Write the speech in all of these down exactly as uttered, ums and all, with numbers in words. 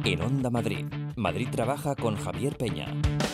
En Onda Madrid, Madrid Trabaja con Javier Peña.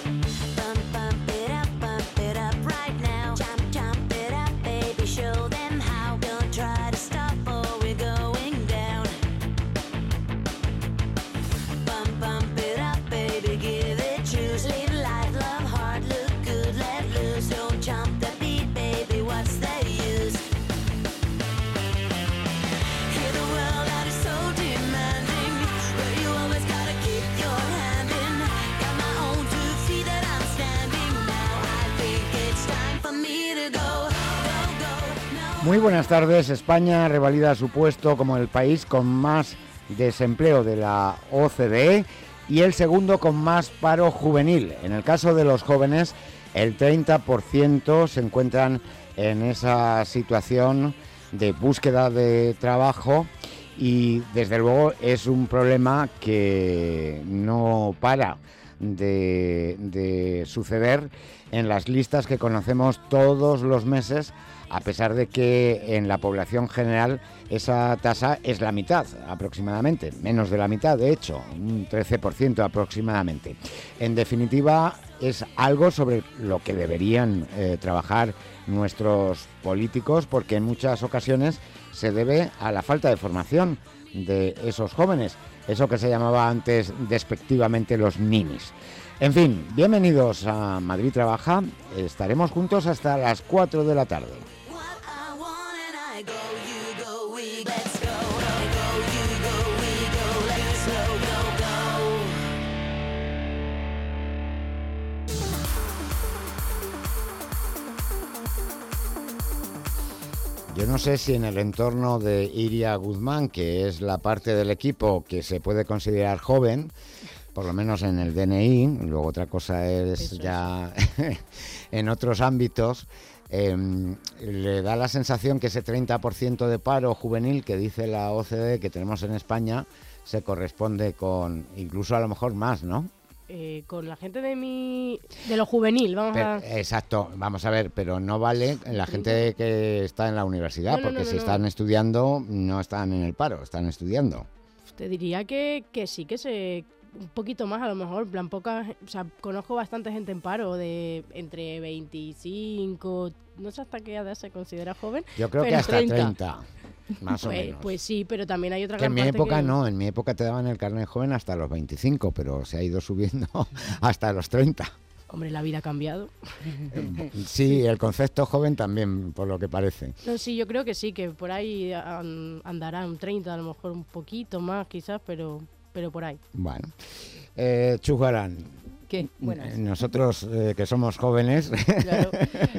Muy buenas tardes. España revalida su puesto como el país con más desempleo de la O C D E y el segundo con más paro juvenil. En el caso de los jóvenes, el treinta por ciento se encuentran en esa situación de búsqueda de trabajo y desde luego es un problema que no para de, de suceder en las listas que conocemos todos los meses, a pesar de que en la población general esa tasa es la mitad aproximadamente, menos de la mitad de hecho, un trece por ciento aproximadamente. En definitiva, es algo sobre lo que deberían eh, trabajar nuestros políticos, porque en muchas ocasiones se debe a la falta de formación de esos jóvenes, eso que se llamaba antes despectivamente los ninis. En fin, bienvenidos a Madrid Trabaja, estaremos juntos hasta las cuatro de la tarde. Yo no sé si en el entorno de Iria Guzmán, que es la parte del equipo que se puede considerar joven, por lo menos en el D N I, luego otra cosa es Eso ya es. En otros ámbitos, eh, le da la sensación que ese treinta por ciento de paro juvenil que dice la O C D E que tenemos en España se corresponde con incluso a lo mejor más, ¿no? Eh, con la gente de mi de lo juvenil, vamos pero, a... Exacto, vamos a ver, pero no vale la gente que está en la universidad, no, no, porque no, no, si no. están estudiando, no están en el paro, están estudiando. Te diría que, que sí, que se... un poquito más a lo mejor, en plan poca, o sea, conozco bastante gente en paro de entre veinticinco, no sé hasta qué edad se considera joven. Yo creo que hasta treinta, más pues, o menos. Pues sí, pero también hay otra que gran en mi parte época que... no, en mi época te daban el carnet joven hasta los veinticinco, pero se ha ido subiendo hasta los treinta. Hombre, la vida ha cambiado. Sí, el concepto joven también, por lo que parece. No, sí, yo creo que sí, que por ahí andará un treinta, a lo mejor un poquito más quizás, pero... pero por ahí. Bueno, eh, Chujarán. ¿Qué? Buenas. Nosotros eh, que somos jóvenes, claro.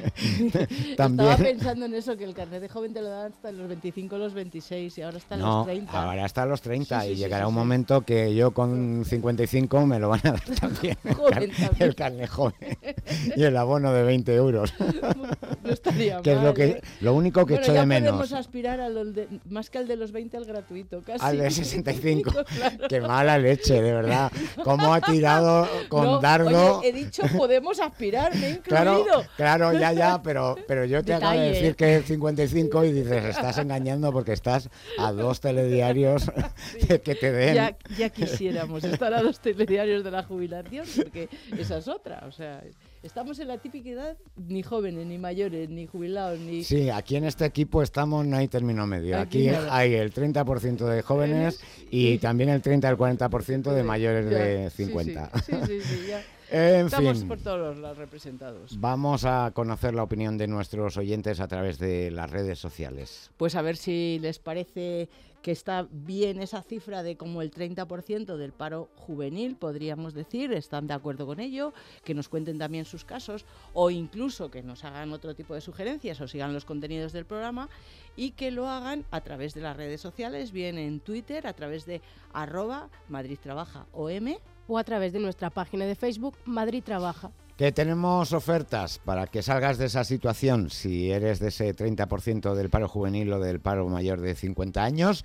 también... Estaba pensando en eso, que el carnet de joven te lo dan hasta los veinticinco, los veintiséis y ahora está en no, los treinta. Ahora está a los treinta sí, y sí, llegará sí, un sí. momento que yo con cincuenta y cinco me lo van a dar también, joven, el, car- también. el carnet joven y el abono de veinte euros. No estaría que mal, es lo, que, ¿eh? lo único que bueno, echo ya de menos. podemos aspirar a los de, más que al de los veinte, al gratuito, casi. Al de sesenta y cinco. Claro. Qué mala leche, de verdad. Cómo ha tirado con no, dardo... Oye, he dicho podemos aspirar, me he incluido. Claro, claro, ya, ya, pero, pero yo te Detalle. acabo de decir que es cincuenta y cinco y dices, estás engañando porque estás a dos telediarios sí. que te den. Ya, ya quisiéramos estar a los telediarios de la jubilación, porque esa es otra, o sea... Estamos en la típica edad, ni jóvenes, ni mayores, ni jubilados, ni... Sí, aquí en este equipo estamos, no hay término medio. Aquí Aquí nada. hay el treinta por ciento de jóvenes y, y también el treinta al cuarenta por ciento de mayores ya, de cincuenta. Sí, sí, sí, sí, ya. En Estamos fin, por todos los representados. Vamos a conocer la opinión de nuestros oyentes a través de las redes sociales. Pues a ver si les parece que está bien esa cifra de como el treinta por ciento del paro juvenil, podríamos decir, están de acuerdo con ello, que nos cuenten también sus casos o incluso que nos hagan otro tipo de sugerencias o sigan los contenidos del programa y que lo hagan a través de las redes sociales, bien en Twitter, a través de arroba Madrid Trabaja O M o a través de nuestra página de Facebook Madrid Trabaja. Que tenemos ofertas para que salgas de esa situación, si eres de ese treinta por ciento del paro juvenil o del paro mayor de cincuenta años.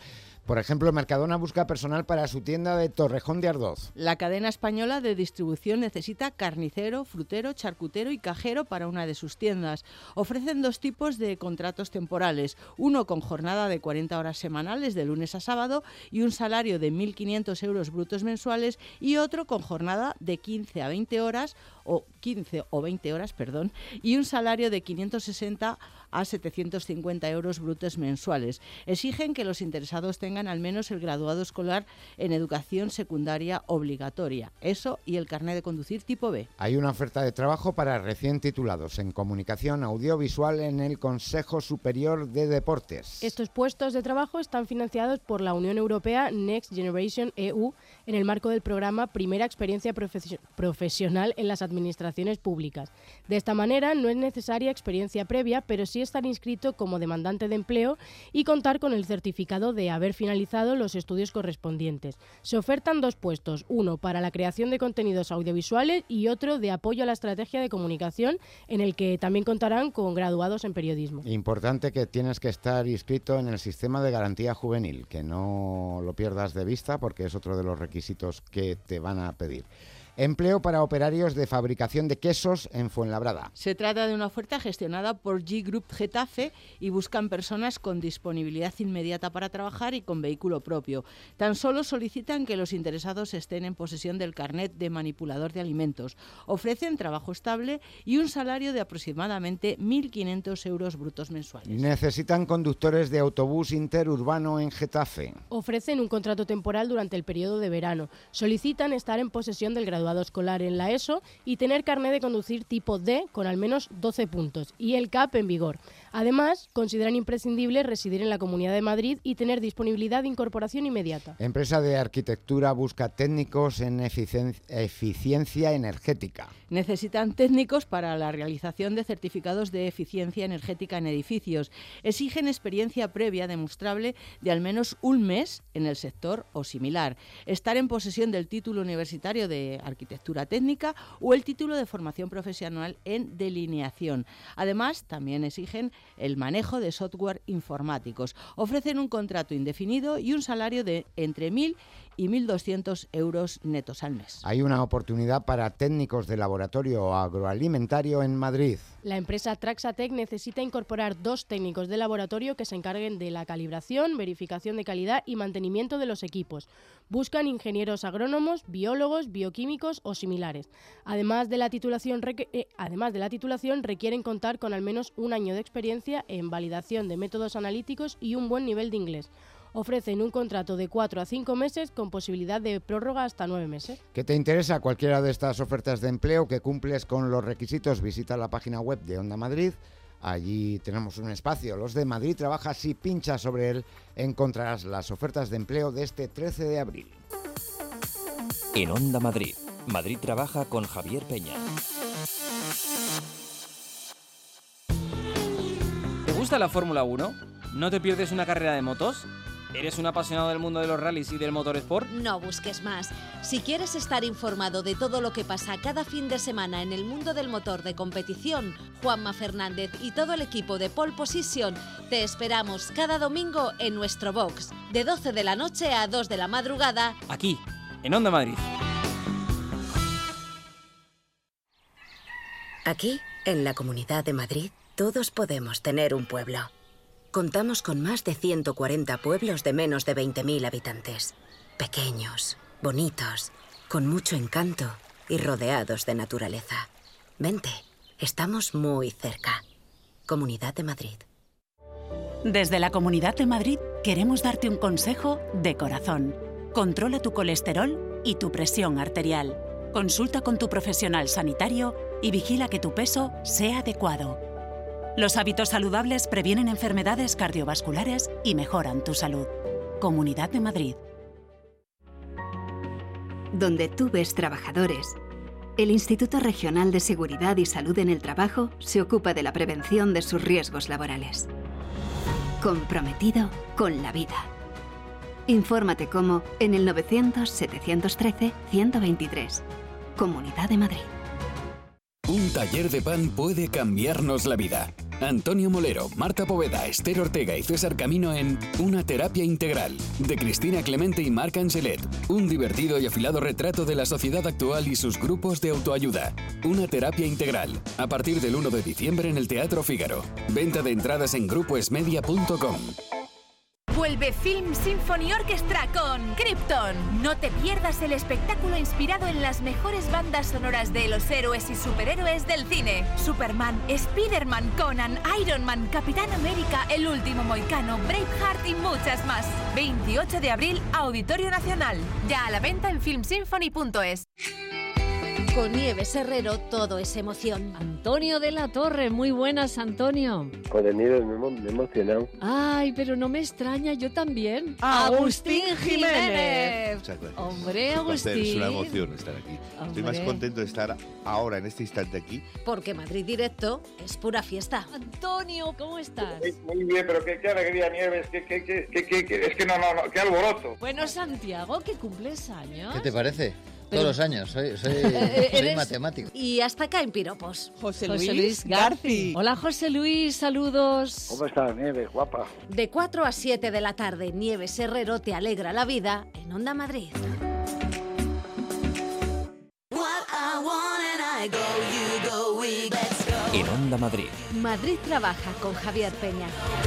Por ejemplo, Mercadona busca personal para su tienda de Torrejón de Ardoz. La cadena española de distribución necesita carnicero, frutero, charcutero y cajero para una de sus tiendas. Ofrecen dos tipos de contratos temporales, uno con jornada de cuarenta horas semanales de lunes a sábado y un salario de mil quinientos euros brutos mensuales, y otro con jornada de quince a veinte horas o quince o veinte horas, perdón, y un salario de quinientos sesenta a setecientos cincuenta euros brutos mensuales. Exigen que los interesados tengan al menos el graduado escolar en educación secundaria obligatoria, eso y el carnet de conducir tipo B. Hay una oferta de trabajo para recién titulados en comunicación audiovisual en el Consejo Superior de Deportes. Estos puestos de trabajo están financiados por la Unión Europea Next Generation E U en el marco del programa Primera Experiencia Profes- Profesional en las Administraciones Públicas. De esta manera no es necesaria experiencia previa, pero sí estar inscrito como demandante de empleo y contar con el certificado de haber finalizado los estudios correspondientes. Se ofertan dos puestos, uno para la creación de contenidos audiovisuales y otro de apoyo a la estrategia de comunicación, en el que también contarán con graduados en periodismo. Importante que tienes que estar inscrito en el sistema de garantía juvenil, que no lo pierdas de vista porque es otro de los requisitos que te van a pedir. Empleo para operarios de fabricación de quesos en Fuenlabrada. Se trata de una oferta gestionada por G Group Getafe y buscan personas con disponibilidad inmediata para trabajar y con vehículo propio. Tan solo solicitan que los interesados estén en posesión del carnet de manipulador de alimentos. Ofrecen trabajo estable y un salario de aproximadamente mil quinientos euros brutos mensuales. Necesitan conductores de autobús interurbano en Getafe. Ofrecen un contrato temporal durante el periodo de verano. Solicitan estar en posesión del graduado escolar en la ESO y tener carnet de conducir tipo D con al menos doce puntos y el C A P en vigor. Además, consideran imprescindible residir en la Comunidad de Madrid y tener disponibilidad de incorporación inmediata. Empresa de arquitectura busca técnicos en eficien- eficiencia energética. Necesitan técnicos para la realización de certificados de eficiencia energética en edificios. Exigen experiencia previa demostrable de al menos un mes en el sector o similar. Estar en posesión del título universitario de arquitectura técnica o el título de formación profesional en delineación. Además, también exigen el manejo de software informáticos. Ofrecen un contrato indefinido y un salario de entre mil y mil doscientos euros netos al mes. Hay una oportunidad para técnicos de laboratorio agroalimentario en Madrid. La empresa Traxatec necesita incorporar dos técnicos de laboratorio que se encarguen de la calibración, verificación de calidad y mantenimiento de los equipos. Buscan ingenieros agrónomos, biólogos, bioquímicos o similares. Además de la titulación, requ- eh, además de la titulación requieren contar con al menos un año de experiencia en validación de métodos analíticos y un buen nivel de inglés. Ofrecen un contrato de cuatro a cinco meses con posibilidad de prórroga hasta nueve meses. ¿Qué te interesa cualquiera de estas ofertas de empleo que cumples con los requisitos? Visita la página web de Onda Madrid. Allí tenemos un espacio, Los de Madrid Trabaja. Si pinchas sobre él, encontrarás las ofertas de empleo de este trece de abril. En Onda Madrid, Madrid Trabaja con Javier Peña. ¿Te gusta la Fórmula uno? ¿No te pierdes una carrera de motos? ¿Eres un apasionado del mundo de los rallies y del motorsport? No busques más. Si quieres estar informado de todo lo que pasa cada fin de semana en el mundo del motor de competición, Juanma Fernández y todo el equipo de Pole Position te esperamos cada domingo en nuestro box, de doce de la noche a dos de la madrugada, Aquí, en Onda Madrid. Aquí, en la Comunidad de Madrid, todos podemos tener un pueblo. Contamos con más de ciento cuarenta pueblos de menos de veinte mil habitantes. Pequeños, bonitos, con mucho encanto y rodeados de naturaleza. Vente, estamos muy cerca. Comunidad de Madrid. Desde la Comunidad de Madrid queremos darte un consejo de corazón. Controla tu colesterol y tu presión arterial. Consulta con tu profesional sanitario y vigila que tu peso sea adecuado. Los hábitos saludables previenen enfermedades cardiovasculares y mejoran tu salud. Comunidad de Madrid. Donde tú ves trabajadores, el Instituto Regional de Seguridad y Salud en el Trabajo se ocupa de la prevención de sus riesgos laborales. Comprometido con la vida. Infórmate cómo en el novecientos, setecientos trece, ciento veintitrés. Comunidad de Madrid. Un taller de pan puede cambiarnos la vida. Antonio Molero, Marta Poveda, Esther Ortega y César Camino en Una terapia integral, de Cristina Clemente y Marc Angelet. Un divertido y afilado retrato de la sociedad actual y sus grupos de autoayuda. Una terapia integral, a partir del uno de diciembre en el Teatro Fígaro. Venta de entradas en grupo esmedia punto com. Vuelve Film Symphony Orchestra con Krypton. No te pierdas el espectáculo inspirado en las mejores bandas sonoras de los héroes y superhéroes del cine. Superman, Spider-Man, Conan, Iron Man, Capitán América, El Último Mohicano, Braveheart y muchas más. veintiocho de abril, Auditorio Nacional. Ya a la venta en film symphony punto es. Con Nieves Herrero todo es emoción. Antonio de la Torre, muy buenas, Antonio. Joder, Nieves, me, me he emocionado. Ay, pero no me extraña, yo también. Agustín Jiménez. Muchas gracias. Hombre, es Agustín. Placer, es una emoción estar aquí. Hombre. Estoy más contento de estar ahora, en este instante aquí. Porque Madrid Directo es pura fiesta. Antonio, ¿cómo estás? Muy bien, pero qué, qué alegría, Nieves, qué, qué, qué, qué, qué, qué, es que no, no, no, qué alboroto. Bueno, Santiago, que cumples años. ¿Qué te parece? Pero... Todos los años, soy, soy, Eh, soy eres- matemático. Y hasta acá en piropos. José José Luis, Luis Garci. Hola, José Luis, saludos. ¿Cómo estás, Nieves, guapa? De cuatro a siete de la tarde, Nieves Herrero te alegra la vida en Onda Madrid. En Onda Madrid, Madrid trabaja con Javier Peña.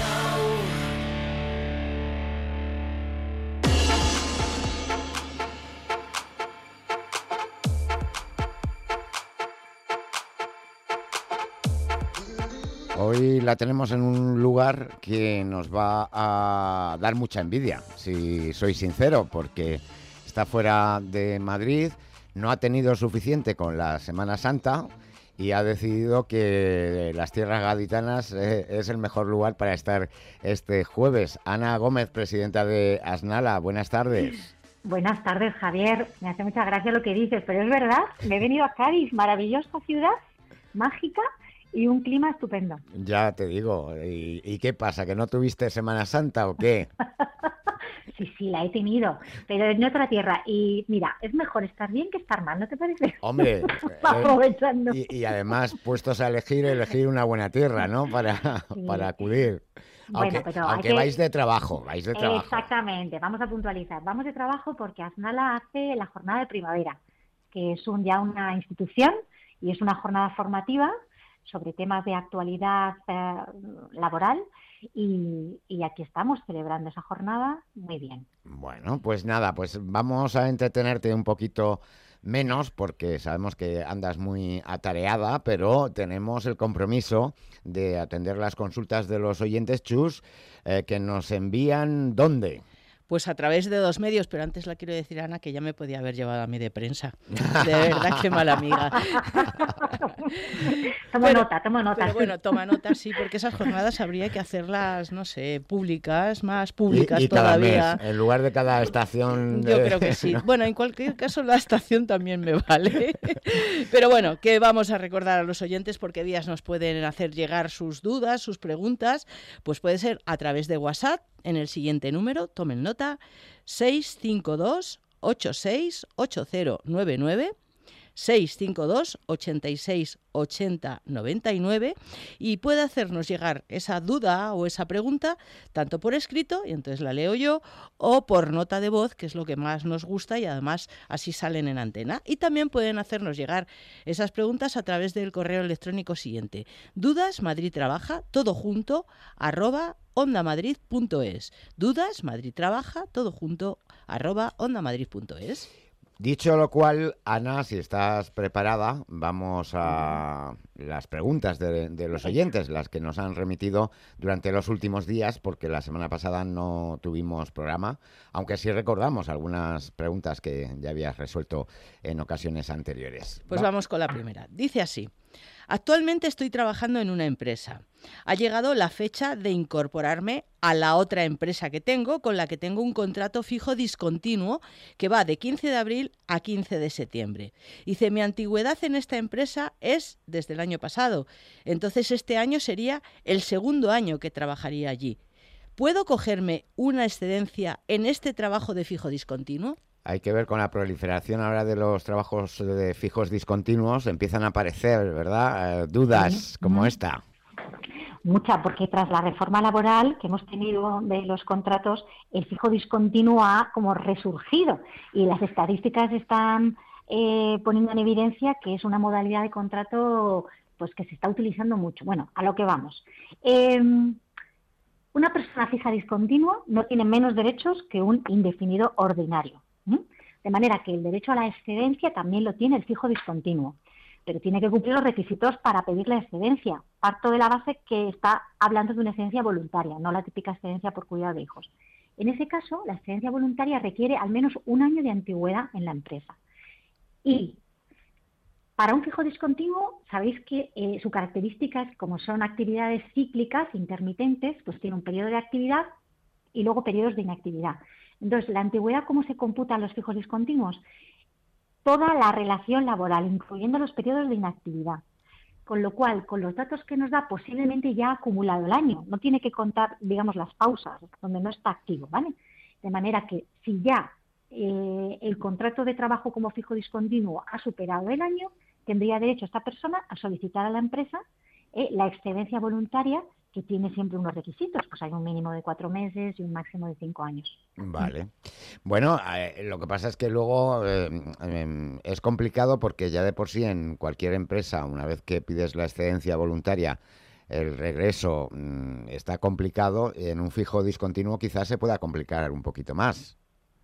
Hoy la tenemos en un lugar que nos va a dar mucha envidia, si soy sincero, porque está fuera de Madrid, no ha tenido suficiente con la Semana Santa y ha decidido que las tierras gaditanas eh, es el mejor lugar para estar este jueves. Ana Gómez, presidenta de Asnala, buenas tardes. Buenas tardes, Javier. Me hace mucha gracia lo que dices, pero es verdad, me he venido a Cádiz, maravillosa ciudad, mágica y un clima estupendo. Ya te digo, ¿y, y qué pasa? ¿Que no tuviste Semana Santa o qué? Sí, sí, la he tenido, pero en otra tierra. Y mira, es mejor estar bien que estar mal, ¿no te parece? Hombre, eh, aprovechando. y, y además, puestos a elegir, elegir una buena tierra, ¿no? Para, Sí. para acudir. Bueno, Aunque, pero hay aunque que- vais de trabajo, vais de trabajo. Exactamente, vamos a puntualizar. Vamos de trabajo porque Asnala hace la jornada de primavera, que es un, ya una institución y es una jornada formativa sobre temas de actualidad eh, laboral y, y aquí estamos celebrando esa jornada muy bien. Bueno, pues nada, pues vamos a entretenerte un poquito menos porque sabemos que andas muy atareada, pero tenemos el compromiso de atender las consultas de los oyentes, Chus, eh, que nos envían ¿dónde? Pues a través de dos medios, pero antes la quiero decir, Ana, que ya me podía haber llevado a mí de prensa. De verdad, qué mala amiga. Tomo Pero- nota, tomo nota. Pero bueno, toma nota, sí, porque esas jornadas habría que hacerlas, no sé, públicas, más públicas y, y cada todavía. mes, en lugar de cada estación. Yo de- creo que sí. Bueno, en cualquier caso la estación también me vale. Pero bueno, que vamos a recordar a los oyentes por qué días nos pueden hacer llegar sus dudas, sus preguntas. Pues puede ser a través de WhatsApp en el siguiente número, tomen nota, seis cinco dos ocho seis ocho cero nueve nueve. seis cinco dos ocho seis ocho cero nueve nueve y puede hacernos llegar esa duda o esa pregunta tanto por escrito, y entonces la leo yo, o por nota de voz, que es lo que más nos gusta y además así salen en antena. Y también pueden hacernos llegar esas preguntas a través del correo electrónico siguiente: dudas Madrid Trabaja, todo junto, arroba ondamadrid punto es. Dudas Madrid Trabaja, todo junto, arroba ondamadrid punto es. Dicho lo cual, Ana, si estás preparada, vamos a las preguntas de, de los oyentes, las que nos han remitido durante los últimos días, porque la semana pasada no tuvimos programa, aunque sí recordamos algunas preguntas que ya habías resuelto en ocasiones anteriores. Pues Va- vamos con la primera. Dice así: actualmente estoy trabajando en una empresa. Ha llegado la fecha de incorporarme a la otra empresa que tengo, con la que tengo un contrato fijo discontinuo que va de quince de abril a quince de septiembre. Dice, mi antigüedad en esta empresa es desde el año pasado. Entonces este año sería el segundo año que trabajaría allí. ¿Puedo cogerme una excedencia en este trabajo de fijo discontinuo? Hay que ver con la proliferación ahora de los trabajos de fijos discontinuos, empiezan a aparecer, ¿verdad? Eh, dudas como esta. mucha, porque tras la reforma laboral que hemos tenido de los contratos, el fijo discontinuo ha como resurgido y las estadísticas están eh, poniendo en evidencia que es una modalidad de contrato pues que se está utilizando mucho. Bueno, a lo que vamos. Eh, una persona fija discontinua no tiene menos derechos que un indefinido ordinario. ¿eh? De manera que el derecho a la excedencia también lo tiene el fijo discontinuo, pero tiene que cumplir los requisitos para pedir la excedencia. Parto de la base que está hablando de una excedencia voluntaria, no la típica excedencia por cuidado de hijos. En ese caso, la excedencia voluntaria requiere al menos un año de antigüedad en la empresa. Y para un fijo discontinuo, sabéis que eh, su característica es, como son actividades cíclicas, intermitentes, pues tiene un periodo de actividad y luego periodos de inactividad. Entonces, la antigüedad, ¿cómo se computan los fijos discontinuos? Toda la relación laboral, incluyendo los periodos de inactividad. Con lo cual, con los datos que nos da, posiblemente ya ha acumulado el año. No tiene que contar, digamos, las pausas, donde no está activo, ¿vale? De manera que si ya eh, el contrato de trabajo como fijo discontinuo ha superado el año, tendría derecho esta persona a solicitar a la empresa eh, la excedencia voluntaria, que tiene siempre unos requisitos, pues hay un mínimo de cuatro meses y un máximo de cinco años. Vale. Bueno, eh, lo que pasa es que luego eh, eh, es complicado porque ya de por sí en cualquier empresa, una vez que pides la excedencia voluntaria, el regreso mm, está complicado. En un fijo discontinuo quizás se pueda complicar un poquito más.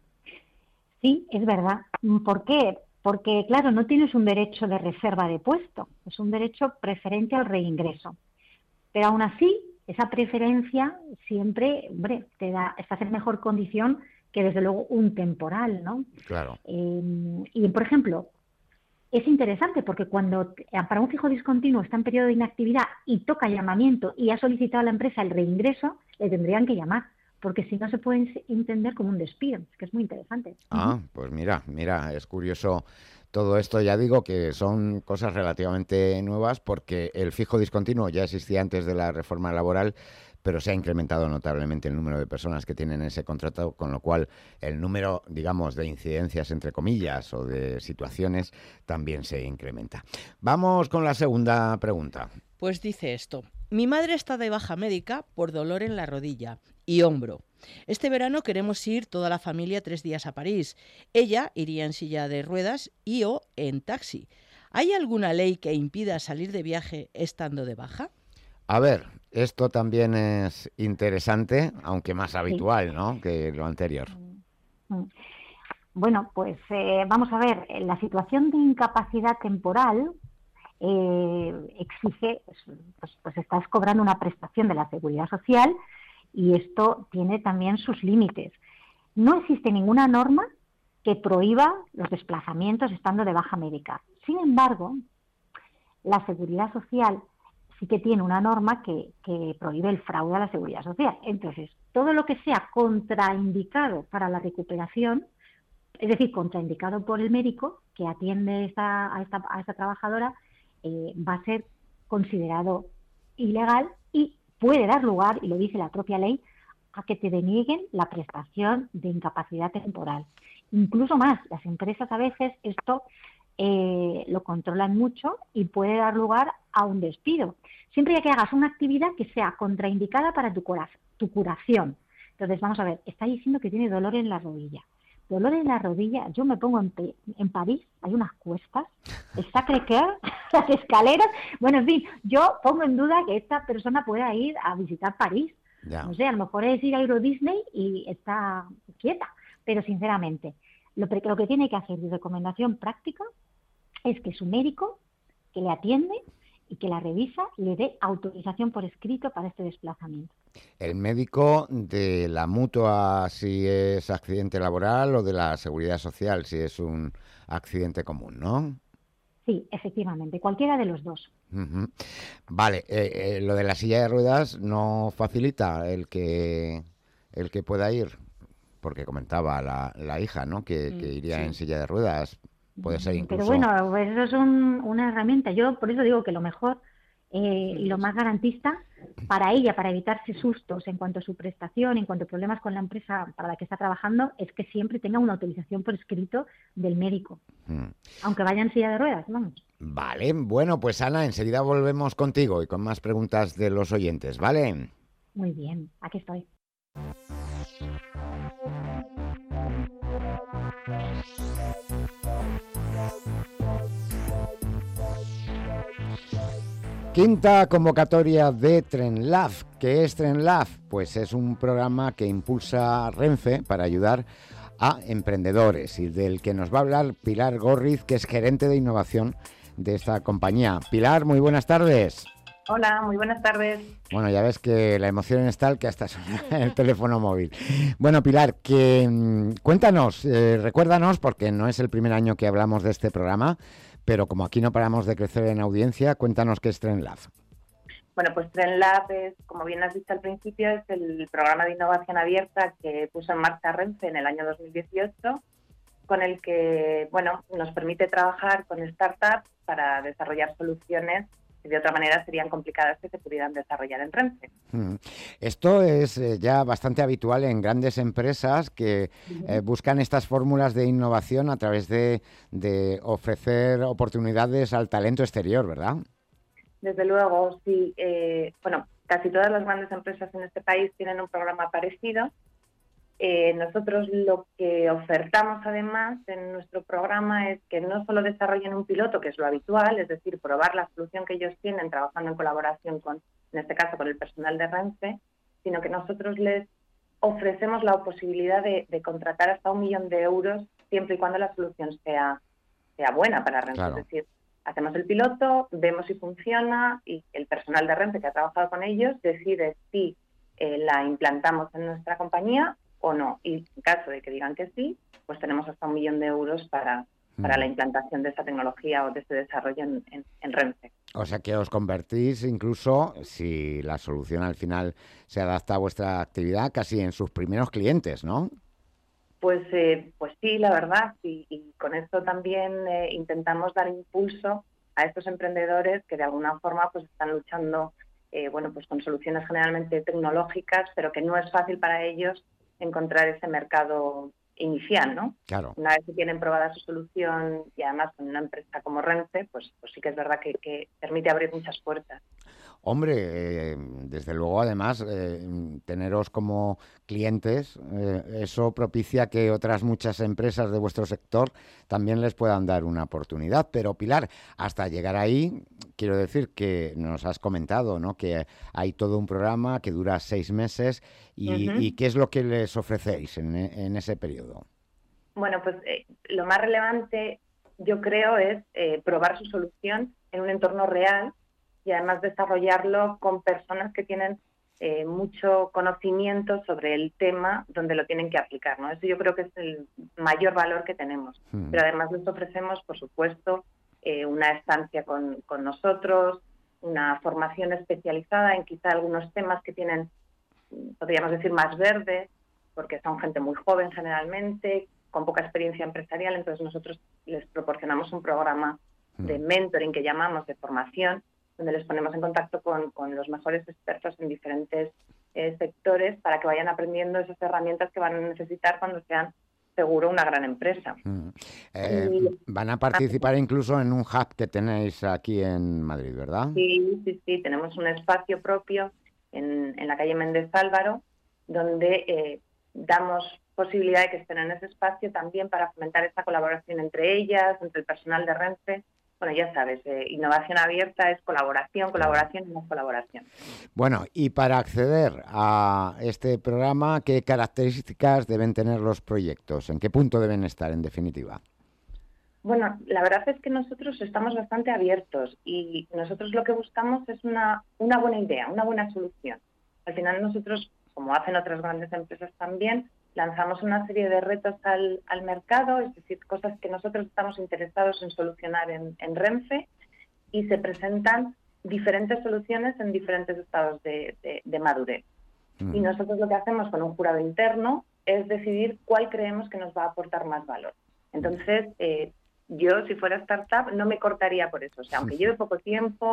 Sí, es verdad. ¿Por qué? Porque, claro, no tienes un derecho de reserva de puesto, es un derecho preferente al reingreso. Pero aún así, esa preferencia siempre, hombre, te da, estás en mejor condición que desde luego un temporal, ¿no? Claro. Eh, y, por ejemplo, es interesante porque cuando para un fijo discontinuo está en periodo de inactividad y toca llamamiento y ha solicitado a la empresa el reingreso, le tendrían que llamar, porque si no se puede entender como un despido, es que es muy interesante. Ah, pues mira, mira, es curioso todo esto. Ya digo que son cosas relativamente nuevas porque el fijo discontinuo ya existía antes de la reforma laboral, pero se ha incrementado notablemente el número de personas que tienen ese contrato, con lo cual el número, digamos, de incidencias, entre comillas, o de situaciones también se incrementa. Vamos con la segunda pregunta. Pues dice esto: mi madre está de baja médica por dolor en la rodilla y hombro. Este verano queremos ir toda la familia tres días a París. Ella iría en silla de ruedas y o en taxi. ¿Hay alguna ley que impida salir de viaje estando de baja? A ver, esto también es interesante, aunque más habitual, ¿no?, que lo anterior. Bueno, pues eh, vamos a ver, la situación de incapacidad temporal eh, exige, pues, pues estás cobrando una prestación de la Seguridad Social y esto tiene también sus límites. No existe ninguna norma que prohíba los desplazamientos estando de baja médica. Sin embargo, la Seguridad Social sí que tiene una norma que, que prohíbe el fraude a la Seguridad Social. Entonces, todo lo que sea contraindicado para la recuperación, es decir, contraindicado por el médico que atiende esta, a, esta, a esta trabajadora, eh, va a ser considerado ilegal y puede dar lugar, y lo dice la propia ley, a que te denieguen la prestación de incapacidad temporal. Incluso más, las empresas a veces esto eh, lo controlan mucho y puede dar lugar a un despido. Siempre que hagas una actividad que sea contraindicada para tu, cura, tu curación. Entonces, vamos a ver, está diciendo que tiene dolor en la rodilla. Dolor en la rodilla, yo me pongo en, en París, hay unas cuestas, el Sacré-Cœur, las escaleras, bueno, en fin, yo pongo en duda que esta persona pueda ir a visitar París. Ya. No sé, a lo mejor es ir a Euro Disney y está quieta, pero sinceramente, lo, lo que tiene que hacer de recomendación práctica es que su médico, que le atiende y que la revisa, le dé autorización por escrito para este desplazamiento. El médico de la mutua si es accidente laboral o de la Seguridad Social si es un accidente común, ¿no? Sí, efectivamente, cualquiera de los dos. Uh-huh. Vale, eh, eh, lo de la silla de ruedas no facilita el que el que pueda ir, porque comentaba la, la hija, ¿no?, que, que iría sí. en silla de ruedas. Puede ser incluso... Pero bueno, pues eso es un, una herramienta. Yo por eso digo que lo mejor eh, y lo más garantista para ella, para evitarse sustos en cuanto a su prestación, en cuanto a problemas con la empresa para la que está trabajando, es que siempre tenga una autorización por escrito del médico, mm. aunque vaya en silla de ruedas, vamos. Vale, bueno, pues Ana, enseguida volvemos contigo y con más preguntas de los oyentes, ¿vale? Muy bien, aquí estoy. Quinta convocatoria de TrenLab. ¿Qué es TrenLab? Pues es un programa que impulsa Renfe para ayudar a emprendedores y del que nos va a hablar Pilar Gorriz, que es gerente de innovación de esta compañía. Pilar, muy buenas tardes. Hola, muy buenas tardes. Bueno, ya ves que la emoción es tal que hasta suena el teléfono móvil. Bueno, Pilar, que cuéntanos, eh, recuérdanos, porque no es el primer año que hablamos de este programa, pero como aquí no paramos de crecer en audiencia, cuéntanos qué es TrenLab. Bueno, pues TrenLab es, como bien has dicho al principio, es el programa de innovación abierta que puso en marcha Renfe en el año dos mil dieciocho, con el que, bueno, nos permite trabajar con startups para desarrollar soluciones que de otra manera serían complicadas que se pudieran desarrollar en Renfe. Esto es eh, ya bastante habitual en grandes empresas que eh, buscan estas fórmulas de innovación a través de, de ofrecer oportunidades al talento exterior, ¿verdad? Desde luego, sí. Eh, bueno, casi todas las grandes empresas en este país tienen un programa parecido. Eh, nosotros lo que ofertamos además en nuestro programa es que no solo desarrollen un piloto, que es lo habitual, es decir, probar la solución que ellos tienen trabajando en colaboración con, en este caso, con el personal de Renfe, sino que nosotros les ofrecemos la posibilidad de, de contratar hasta un millón de euros siempre y cuando la solución sea, sea buena para Renfe. Claro. Es decir, hacemos el piloto, vemos si funciona y el personal de Renfe que ha trabajado con ellos decide si eh, la implantamos en nuestra compañía o no. Y en caso de que digan que sí, pues tenemos hasta un millón de euros para, para mm. la implantación de esa tecnología o de ese desarrollo en, en, en Renfe. O sea que os convertís incluso, si la solución al final se adapta a vuestra actividad, casi en sus primeros clientes, ¿no? Pues, eh, pues sí, la verdad, y, y con esto también eh, intentamos dar impulso a estos emprendedores que de alguna forma pues están luchando eh, bueno, pues con soluciones generalmente tecnológicas, pero que no es fácil para ellos encontrar ese mercado inicial, ¿no? Claro. Una vez que tienen probada su solución y además con una empresa como Renfe, pues, pues sí que es verdad que, que permite abrir muchas puertas. Hombre, eh, desde luego, además, eh, teneros como clientes, eh, eso propicia que otras muchas empresas de vuestro sector también les puedan dar una oportunidad. Pero, Pilar, hasta llegar ahí, quiero decir que nos has comentado, ¿no?, que hay todo un programa que dura seis meses y, uh-huh. y ¿qué es lo que les ofrecéis en, en ese periodo? Bueno, pues eh, lo más relevante, yo creo, es eh, probar su solución en un entorno real y además desarrollarlo con personas que tienen eh, mucho conocimiento sobre el tema donde lo tienen que aplicar, ¿no? Eso yo creo que es el mayor valor que tenemos. Mm. Pero además les ofrecemos, por supuesto, eh, una estancia con, con nosotros, una formación especializada en quizá algunos temas que tienen, podríamos decir, más verdes, porque son gente muy joven generalmente, con poca experiencia empresarial, entonces nosotros les proporcionamos un programa mm. de mentoring que llamamos, de formación, donde les ponemos en contacto con, con los mejores expertos en diferentes eh, sectores para que vayan aprendiendo esas herramientas que van a necesitar cuando sean, seguro, una gran empresa. Mm. Eh, y, van a participar incluso en un hub que tenéis aquí en Madrid, ¿verdad? Sí, sí, sí. Tenemos un espacio propio en, en la calle Méndez Álvaro, donde eh, damos posibilidad de que estén en ese espacio también para fomentar esta colaboración entre ellas, entre el personal de Renfe. Bueno, ya sabes, eh, innovación abierta es colaboración, colaboración y más colaboración. Bueno, y para acceder a este programa, ¿qué características deben tener los proyectos? ¿En qué punto deben estar, en definitiva? Bueno, la verdad es que nosotros estamos bastante abiertos y nosotros lo que buscamos es una, una buena idea, una buena solución. Al final nosotros, como hacen otras grandes empresas también, lanzamos una serie de retos al, al mercado, es decir, cosas que nosotros estamos interesados en solucionar en, en Renfe, y se presentan diferentes soluciones en diferentes estados de, de, de madurez. Mm. Y nosotros lo que hacemos con un jurado interno es decidir cuál creemos que nos va a aportar más valor. Entonces, eh, yo, si fuera startup, no me cortaría por eso. O sea, aunque lleve poco tiempo,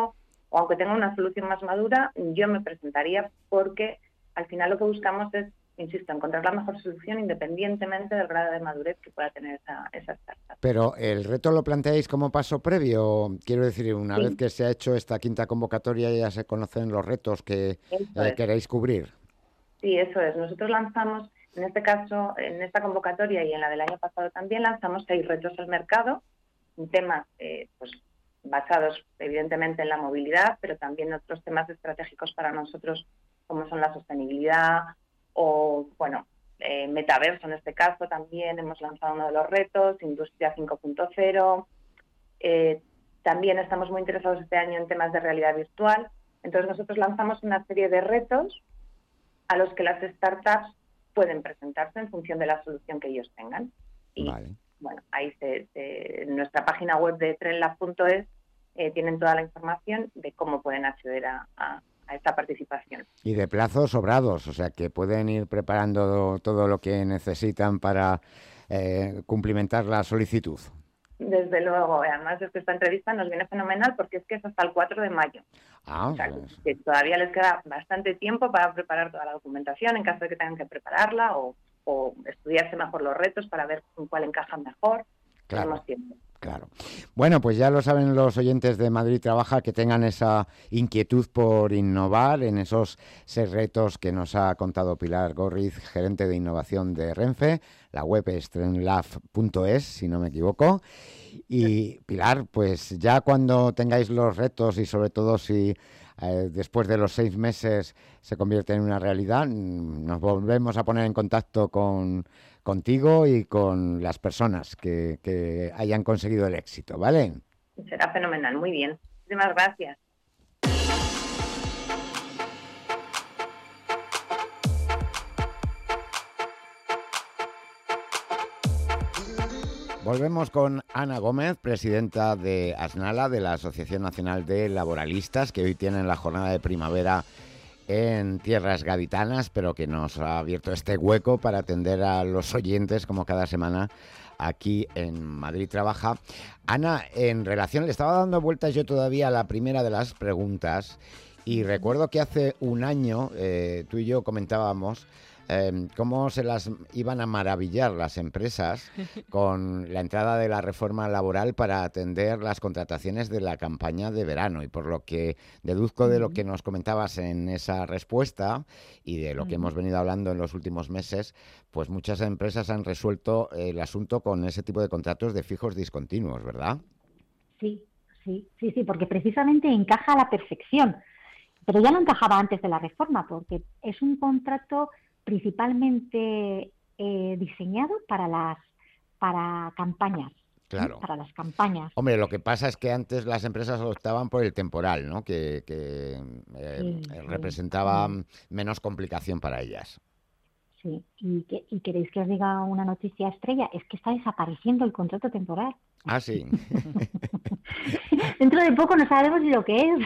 o aunque tenga una solución más madura, yo me presentaría porque al final lo que buscamos es, insisto, encontrar la mejor solución independientemente del grado de madurez que pueda tener esa, esa startup. Pero el reto lo planteáis como paso previo, quiero decir, una Sí. vez que se ha hecho esta quinta convocatoria ya se conocen los retos que Eso eh, es. queréis cubrir. Sí, eso es. Nosotros lanzamos, en este caso, en esta convocatoria y en la del año pasado también, lanzamos seis retos al mercado, temas eh, pues, basados evidentemente en la movilidad, pero también otros temas estratégicos para nosotros, como son la sostenibilidad o, bueno, eh, metaverso en este caso también. Hemos lanzado uno de los retos, Industria cinco punto cero. Eh, también estamos muy interesados este año en temas de realidad virtual. Entonces nosotros lanzamos una serie de retos a los que las startups pueden presentarse en función de la solución que ellos tengan. Y Vale. bueno, ahí se, se- en nuestra página web de Trenlab punto es eh, tienen toda la información de cómo pueden acceder a, a- a esta participación. Y de plazos sobrados, o sea que pueden ir preparando todo lo que necesitan para eh, cumplimentar la solicitud. Desde luego, además es que esta entrevista nos viene fenomenal porque es que es hasta el cuatro de mayo. Ah, O sea, pues, que todavía les queda bastante tiempo para preparar toda la documentación en caso de que tengan que prepararla o, o estudiarse mejor los retos para ver con cuál encajan mejor. Claro. Tenemos tiempo. claro. Bueno, pues ya lo saben los oyentes de Madrid Trabaja, que tengan esa inquietud por innovar en esos seis retos que nos ha contado Pilar Gorriz, gerente de innovación de Renfe. La web es trenlab punto es, si no me equivoco. Y Pilar, pues ya cuando tengáis los retos y sobre todo si eh, después de los seis meses se convierte en una realidad, mm, nos volvemos a poner en contacto con contigo y con las personas que, que hayan conseguido el éxito, ¿vale? Será fenomenal, muy bien. Muchísimas gracias. Volvemos con Ana Gómez, presidenta de ASNALA, de la Asociación Nacional de Laboralistas, que hoy tienen la jornada de primavera en tierras gaditanas, pero que nos ha abierto este hueco para atender a los oyentes, como cada semana, aquí en Madrid Trabaja. Ana, en relación, le estaba dando vueltas yo todavía a la primera de las preguntas, y recuerdo que hace un año eh, tú y yo comentábamos eh, cómo se las iban a maravillar las empresas con la entrada de la reforma laboral para atender las contrataciones de la campaña de verano. Y por lo que deduzco de lo que nos comentabas en esa respuesta y de lo que hemos venido hablando en los últimos meses, pues muchas empresas han resuelto el asunto con ese tipo de contratos de fijos discontinuos, ¿verdad? Sí, sí, sí, sí, porque precisamente encaja a la perfección. Pero ya no encajaba antes de la reforma, porque es un contrato principalmente eh, diseñado para las para campañas. Claro. ¿no? Para las campañas. Hombre, lo que pasa es que antes las empresas optaban por el temporal, ¿no? Que, que eh, Sí, sí, representaba sí. menos complicación para ellas. Sí, y, que, y queréis que os diga una noticia estrella, es que está desapareciendo el contrato temporal. Ah, sí. Dentro de poco no sabemos ni lo que es.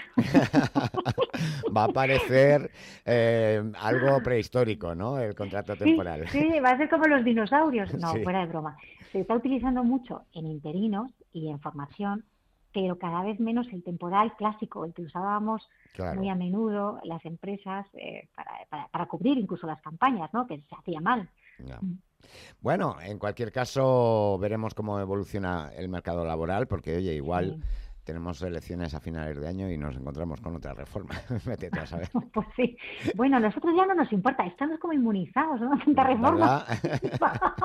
Va a parecer eh, algo prehistórico, ¿no? El contrato temporal. Sí, sí, va a ser como los dinosaurios. No, Sí. fuera de broma. Se está utilizando mucho en interinos y en formación, pero cada vez menos el temporal clásico, el que usábamos Claro. muy a menudo las empresas eh, para, para, para cubrir incluso las campañas, ¿no? Que se hacía mal. Ya. Bueno, en cualquier caso veremos cómo evoluciona el mercado laboral, porque oye, igual Sí. tenemos elecciones a finales de año y nos encontramos con otra reforma. Vete tú a saber. Pues sí. Bueno, a nosotros ya no nos importa, estamos como inmunizados, ¿no? Tanta reforma. ¿Verdad?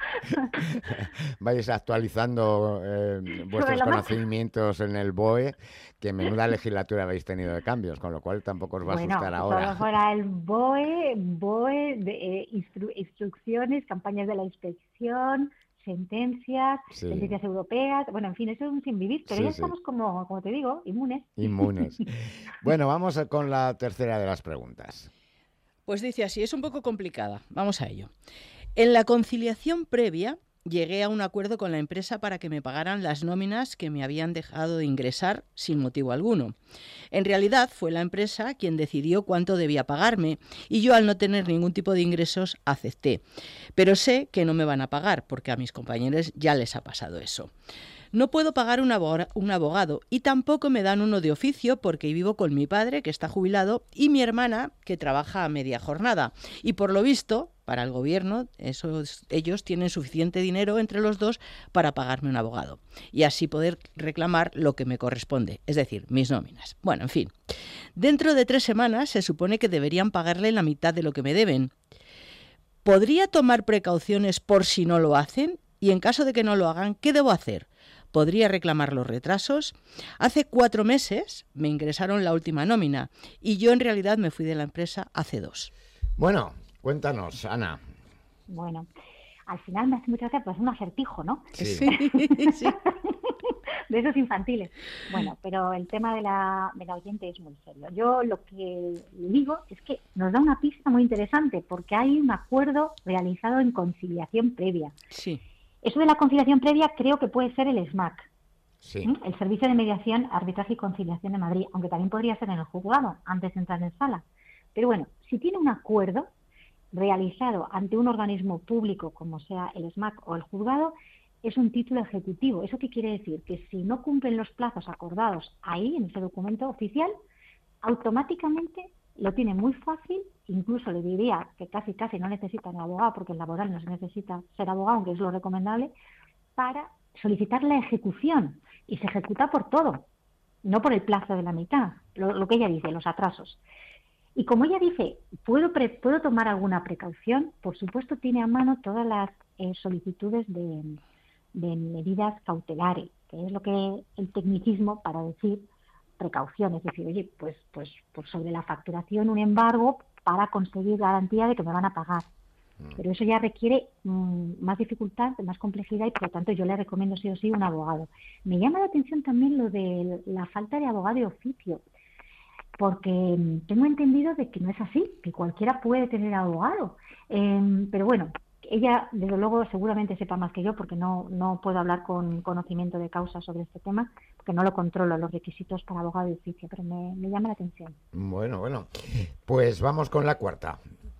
Vais actualizando eh, vuestros lo más- conocimientos en el B O E, que menuda legislatura habéis tenido de cambios, con lo cual tampoco os va a Bueno, asustar todo ahora. fuera el B O E, B O E, de, eh, instru- instrucciones, campañas de la inspección, sentencias, Sí. sentencias europeas, bueno, en fin, eso es un sin vivir, pero Sí, ya sí. estamos como, como te digo, inmunes. Inmunes. Bueno, vamos a- con la tercera de las preguntas. Pues dice así, es un poco complicada. Vamos a ello. En la conciliación previa llegué a un acuerdo con la empresa para que me pagaran las nóminas que me habían dejado de ingresar sin motivo alguno. En realidad fue la empresa quien decidió cuánto debía pagarme y yo, al no tener ningún tipo de ingresos, acepté. Pero sé que no me van a pagar porque a mis compañeros ya les ha pasado eso. No puedo pagar un abogado, un abogado y tampoco me dan uno de oficio porque vivo con mi padre, que está jubilado, y mi hermana, que trabaja a media jornada. Y por lo visto, para el gobierno, esos, ellos tienen suficiente dinero entre los dos para pagarme un abogado y así poder reclamar lo que me corresponde, es decir, mis nóminas. Bueno, en fin, dentro de tres semanas se supone que deberían pagarle la mitad de lo que me deben. ¿Podría tomar precauciones por si no lo hacen? Y en caso de que no lo hagan, ¿qué debo hacer? ¿Podría reclamar los retrasos? Hace cuatro meses me ingresaron la última nómina y yo en realidad me fui de la empresa hace dos. Bueno, cuéntanos, Ana. Bueno, al final me hace mucha gracia, pues es un acertijo, ¿no? Sí. Sí, sí. De esos infantiles. Bueno, pero el tema de la, de la oyente es muy serio. Yo lo que digo es que nos da una pista muy interesante porque hay un acuerdo realizado en conciliación previa. Sí. Eso de la conciliación previa creo que puede ser el S M A C, Sí. ¿eh? El Servicio de Mediación, Arbitraje y Conciliación de Madrid, aunque también podría ser en el juzgado antes de entrar en sala. Pero bueno, si tiene un acuerdo realizado ante un organismo público como sea el S M A C o el juzgado, es un título ejecutivo. ¿Eso qué quiere decir? Que si no cumplen los plazos acordados ahí, en ese documento oficial, automáticamente lo tiene muy fácil, incluso le diría que casi casi no necesitan abogado, porque en laboral no se necesita ser abogado, aunque es lo recomendable, para solicitar la ejecución. Y se ejecuta por todo, no por el plazo de la mitad, lo, lo que ella dice, los atrasos. Y como ella dice, ¿puedo, pre, ¿puedo tomar alguna precaución? Por supuesto, tiene a mano todas las eh, solicitudes de, de medidas cautelares, que es lo que el tecnicismo para decir precaución, es decir, oye, pues, pues, pues sobre la facturación un embargo para conseguir garantía de que me van a pagar. Pero eso ya requiere mmm, más dificultad, más complejidad y por lo tanto yo le recomiendo sí o sí un abogado. Me llama la atención también lo de la falta de abogado de oficio, porque tengo entendido de que no es así, que cualquiera puede tener abogado. Eh, pero bueno, ella desde luego seguramente sepa más que yo porque no, no puedo hablar con conocimiento de causa sobre este tema, porque no lo controlo, los requisitos para abogado de oficio, pero me, me llama la atención. Bueno, bueno, pues vamos con la cuarta.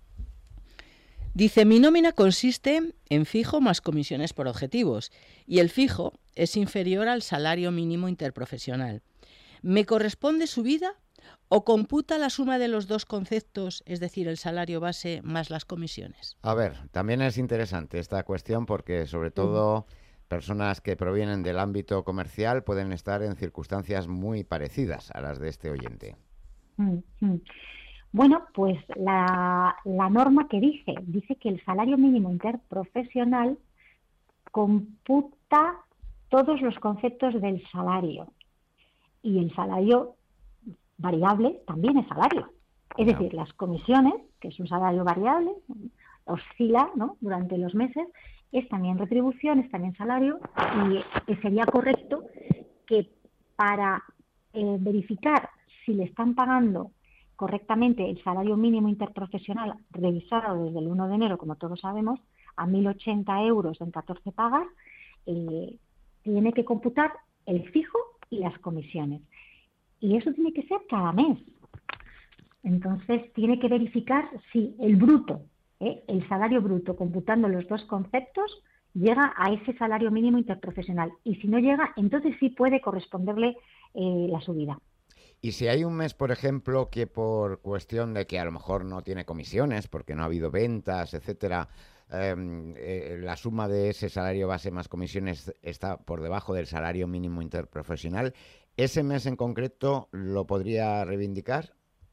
Dice, mi nómina consiste en fijo más comisiones por objetivos y el fijo es inferior al salario mínimo interprofesional. ¿Me corresponde subida o computa la suma de los dos conceptos, es decir, el salario base más las comisiones? A ver, también es interesante esta cuestión porque sobre todo personas que provienen del ámbito comercial pueden estar en circunstancias muy parecidas a las de este oyente. Mm, mm. Bueno, pues la, la norma que dice, dice que el salario mínimo interprofesional computa todos los conceptos del salario y el salario variable también es salario. Es decir, las comisiones, que es un salario variable, oscila, ¿no?, durante los meses, es también retribución, es también salario y sería correcto que para eh, verificar si le están pagando correctamente el salario mínimo interprofesional revisado desde el uno de enero, como todos sabemos, a mil ochenta euros en catorce pagas, eh, tiene que computar el fijo y las comisiones. Y eso tiene que ser cada mes. Entonces, tiene que verificar si el bruto, ¿eh? el salario bruto, computando los dos conceptos, llega a ese salario mínimo interprofesional. Y si no llega, entonces sí puede corresponderle eh, la subida. Y si hay un mes, por ejemplo, que por cuestión de que a lo mejor no tiene comisiones, porque no ha habido ventas, etcétera, eh, eh, la suma de ese salario base más comisiones está por debajo del salario mínimo interprofesional, ¿ese mes en concreto lo podría reivindicar?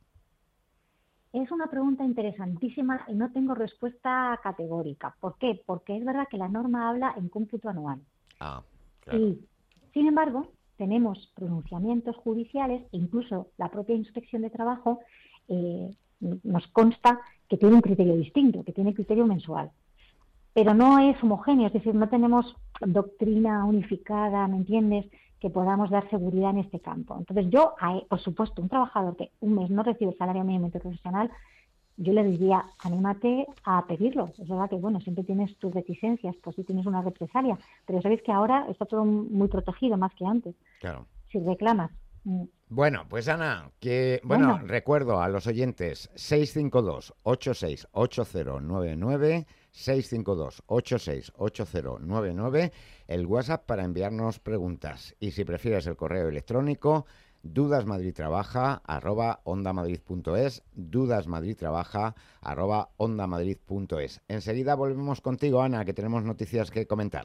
Es una pregunta interesantísima y no tengo respuesta categórica. ¿Por qué? Porque es verdad que la norma habla en cómputo anual. Ah, claro. Y, sin embargo, tenemos pronunciamientos judiciales e incluso la propia Inspección de Trabajo eh, nos consta que tiene un criterio distinto, que tiene criterio mensual. Pero no es homogéneo, es decir, no tenemos doctrina unificada, ¿me entiendes?, que podamos dar seguridad en este campo. Entonces yo, por supuesto, un trabajador que un mes no recibe el salario mínimo interprofesional, yo le diría, anímate a pedirlo. Es verdad que, bueno, siempre tienes tus reticencias, pues si tienes una represalia, pero sabéis que ahora está todo muy protegido más que antes. Claro. Si reclamas. Bueno, pues Ana, que bueno, bueno, recuerdo a los oyentes seis cinco dos, ocho seis ocho cero nueve nueve, seis cinco dos, ocho seis ocho cero nueve nueve, el WhatsApp para enviarnos preguntas. Y si prefieres el correo electrónico, dudasmadridtrabaja arroba ondamadrid.es, dudasmadridtrabaja arroba ondamadrid.es. Enseguida volvemos contigo, Ana, que tenemos noticias que comentar.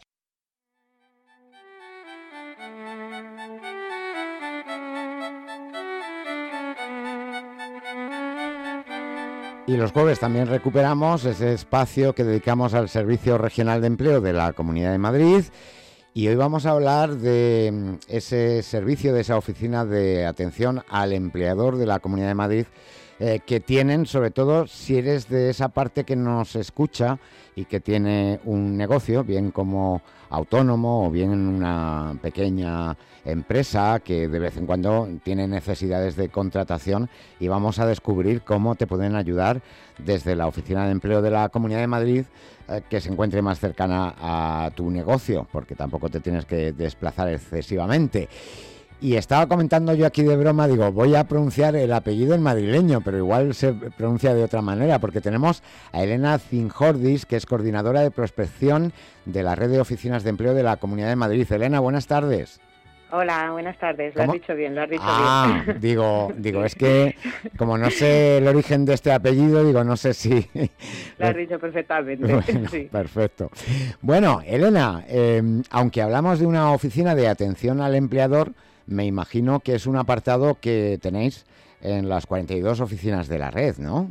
Y los jueves también recuperamos ese espacio que dedicamos al Servicio Regional de Empleo de la Comunidad de Madrid. Y hoy vamos a hablar de ese servicio, de esa oficina de atención al empleador de la Comunidad de Madrid, eh, que tienen, sobre todo si eres de esa parte que nos escucha y que tiene un negocio, bien como autónomo o bien una pequeña empresa que de vez en cuando tiene necesidades de contratación, y vamos a descubrir cómo te pueden ayudar desde la Oficina de Empleo de la Comunidad de Madrid, eh, que se encuentre más cercana a tu negocio, porque tampoco te tienes que desplazar excesivamente. Y estaba comentando yo aquí de broma, digo, voy a pronunciar el apellido en madrileño, pero igual se pronuncia de otra manera, porque tenemos a Elena Cinjordis, que es coordinadora de prospección de la Red de Oficinas de Empleo de la Comunidad de Madrid. Elena, buenas tardes. Hola, buenas tardes. Lo ¿Cómo? has dicho bien, lo has dicho ah, bien. digo, digo, es que como no sé el origen de este apellido, digo, no sé si... Lo has dicho perfectamente. Bueno, sí. Perfecto. Bueno, Elena, eh, aunque hablamos de una oficina de atención al empleador, me imagino que es un apartado que tenéis en las cuarenta y dos oficinas de la red, ¿no?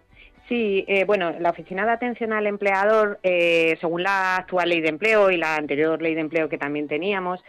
Sí, eh, bueno, la Oficina de Atención al Empleador, eh, según la actual Ley de Empleo y la anterior Ley de Empleo que también teníamos,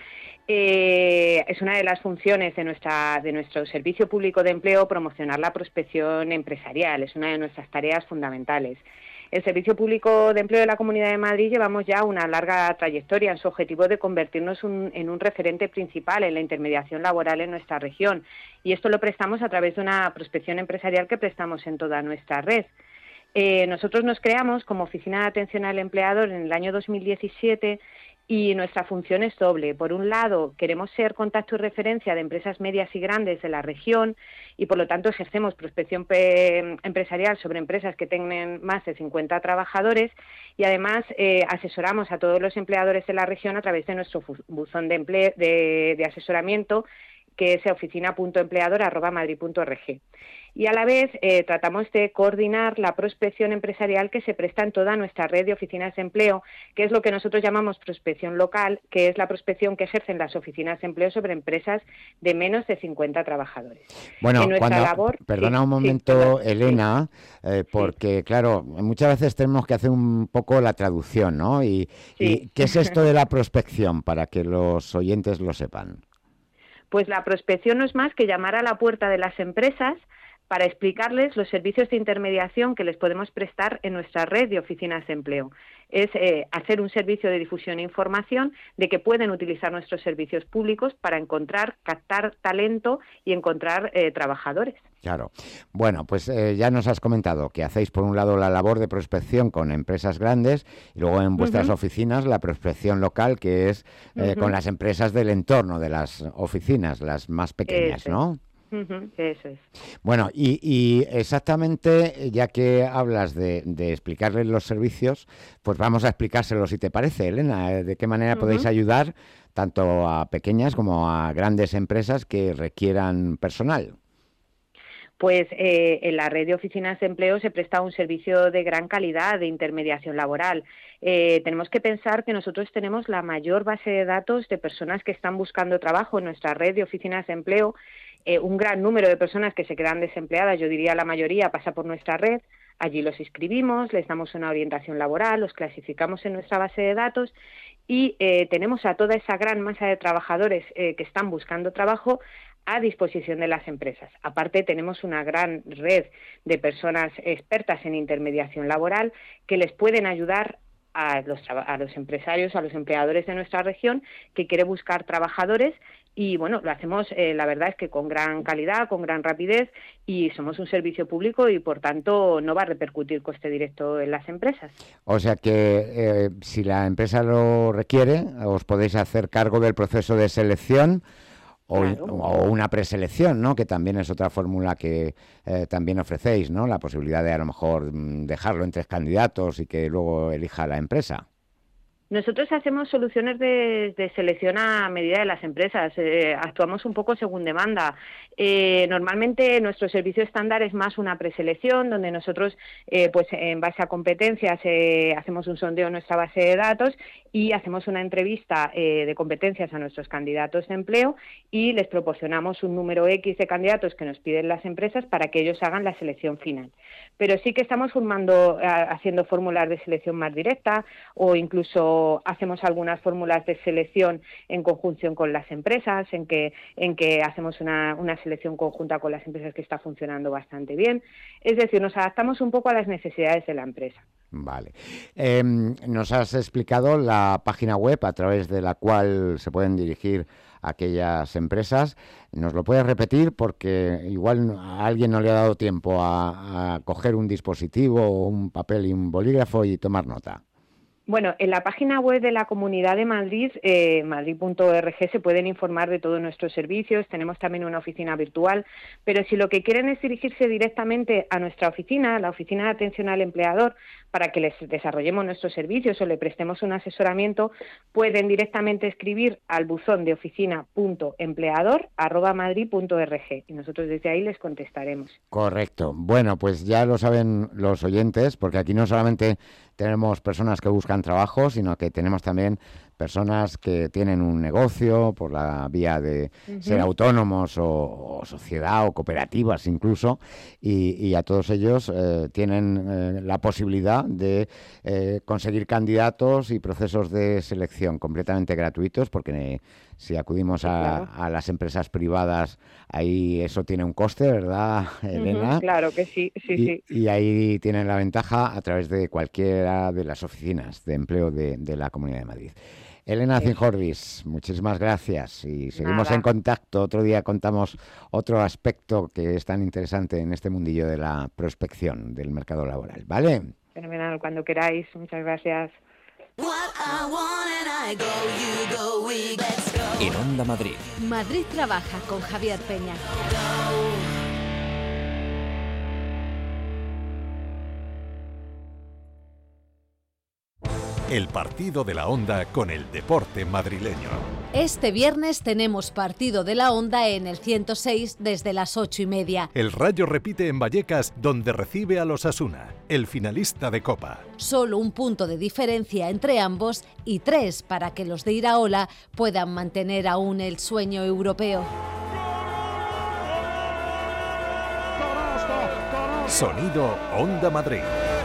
eh, es una de las funciones de nuestra de nuestro Servicio Público de Empleo promocionar la prospección empresarial, es una de nuestras tareas fundamentales. El Servicio Público de Empleo de la Comunidad de Madrid llevamos ya una larga trayectoria en su objetivo de convertirnos un, en un referente principal en la intermediación laboral en nuestra región, y esto lo prestamos a través de una prospección empresarial que prestamos en toda nuestra red. Eh, nosotros nos creamos como Oficina de Atención al Empleador en el año dos mil diecisiete y nuestra función es doble. Por un lado, queremos ser contacto y referencia de empresas medias y grandes de la región y, por lo tanto, ejercemos prospección empresarial sobre empresas que tengan más de cincuenta trabajadores y, además, eh, asesoramos a todos los empleadores de la región a través de nuestro buzón de, empleo, de, de asesoramiento, que es oficina punto empleador arroba madrid punto org. Y a la vez eh, tratamos de coordinar la prospección empresarial que se presta en toda nuestra red de oficinas de empleo, que es lo que nosotros llamamos prospección local, que es la prospección que ejercen las oficinas de empleo sobre empresas de menos de cincuenta trabajadores. Bueno, en nuestra cuando, labor, perdona sí, un momento, sí, Elena, eh, porque sí. claro, muchas veces tenemos que hacer un poco la traducción, ¿no? Y, sí. y ¿qué es esto de la prospección, para que los oyentes lo sepan? Pues la prospección no es más que llamar a la puerta de las empresas para explicarles los servicios de intermediación que les podemos prestar en nuestra red de oficinas de empleo. Es eh, hacer un servicio de difusión e información de que pueden utilizar nuestros servicios públicos para encontrar, captar talento y encontrar eh, trabajadores. Claro. Bueno, pues eh, ya nos has comentado que hacéis por un lado la labor de prospección con empresas grandes y luego en vuestras uh-huh. oficinas la prospección local, que es eh, uh-huh. con las empresas del entorno de las oficinas, las más pequeñas, Eso. ¿no? Uh-huh, eso es. Bueno, y, y exactamente, ya que hablas de, de explicarles los servicios, pues vamos a explicárselos, si te parece, Elena, de qué manera uh-huh. podéis ayudar tanto a pequeñas como a grandes empresas que requieran personal. Pues eh, en la red de oficinas de empleo se presta un servicio de gran calidad de intermediación laboral. Eh, tenemos que pensar que nosotros tenemos la mayor base de datos de personas que están buscando trabajo en nuestra red de oficinas de empleo. Eh, un gran número de personas que se quedan desempleadas, yo diría la mayoría, pasa por nuestra red. Allí los inscribimos, les damos una orientación laboral, los clasificamos en nuestra base de datos y eh, tenemos a toda esa gran masa de trabajadores eh, que están buscando trabajo a disposición de las empresas. Aparte, tenemos una gran red de personas expertas en intermediación laboral que les pueden ayudar a los, a los empresarios, a los empleadores de nuestra región que quieren buscar trabajadores. Y bueno, lo hacemos, eh, la verdad es que con gran calidad, con gran rapidez, y somos un servicio público y por tanto no va a repercutir coste directo en las empresas. O sea que eh, si la empresa lo requiere, os podéis hacer cargo del proceso de selección o, Claro. o una preselección, ¿no? Que también es otra fórmula que eh, también ofrecéis, ¿no? La posibilidad de a lo mejor mm, dejarlo en tres candidatos y que luego elija la empresa. Nosotros hacemos soluciones de, de selección a medida de las empresas, eh, actuamos un poco según demanda. Eh, normalmente nuestro servicio estándar es más una preselección, donde nosotros, eh, pues en base a competencias, eh, hacemos un sondeo en nuestra base de datos y hacemos una entrevista eh, de competencias a nuestros candidatos de empleo y les proporcionamos un número X de candidatos que nos piden las empresas para que ellos hagan la selección final. Pero sí que estamos formando, haciendo fórmulas de selección más directa o incluso hacemos algunas fórmulas de selección en conjunción con las empresas, en que, en que hacemos una, una selección conjunta con las empresas que está funcionando bastante bien. Es decir, nos adaptamos un poco a las necesidades de la empresa. Vale. Eh, nos has explicado la página web a través de la cual se pueden dirigir a aquellas empresas. ¿Nos lo puedes repetir? Porque igual a alguien no le ha dado tiempo a, a coger un dispositivo o un papel y un bolígrafo y tomar nota. Bueno, en la página web de la Comunidad de Madrid, eh, madrid punto org, se pueden informar de todos nuestros servicios. Tenemos también una oficina virtual, pero si lo que quieren es dirigirse directamente a nuestra oficina, la Oficina de Atención al Empleador, para que les desarrollemos nuestros servicios o le prestemos un asesoramiento, pueden directamente escribir al buzón de oficina punto empleador arroba madrid punto org y nosotros desde ahí les contestaremos. Correcto. Bueno, pues ya lo saben los oyentes, porque aquí no solamente tenemos personas que buscan trabajo, sino que tenemos también personas que tienen un negocio por la vía de uh-huh. ser autónomos o, o sociedad o cooperativas incluso, y, y a todos ellos eh, tienen eh, la posibilidad de eh, conseguir candidatos y procesos de selección completamente gratuitos, porque eh, si acudimos a, claro. a las empresas privadas, ahí eso tiene un coste, ¿verdad, Elena? Uh-huh, claro que sí, sí, y, sí. Y ahí tienen la ventaja a través de cualquiera de las oficinas de empleo de, de la Comunidad de Madrid. Elena Zinjordis, muchísimas gracias y seguimos Nada. en contacto. Otro día contamos otro aspecto que es tan interesante en este mundillo de la prospección del mercado laboral, ¿vale? Fenomenal, cuando queráis. Muchas gracias. En Onda Madrid. Madrid trabaja con Javier Peña. El partido de la Onda con el deporte madrileño. Este viernes tenemos partido de la Onda en el ciento seis desde las ocho y media. El Rayo repite en Vallecas, donde recibe a los Osasuna, el finalista de Copa. Solo un punto de diferencia entre ambos y tres para que los de Iraola puedan mantener aún el sueño europeo. Sonido Onda Madrid.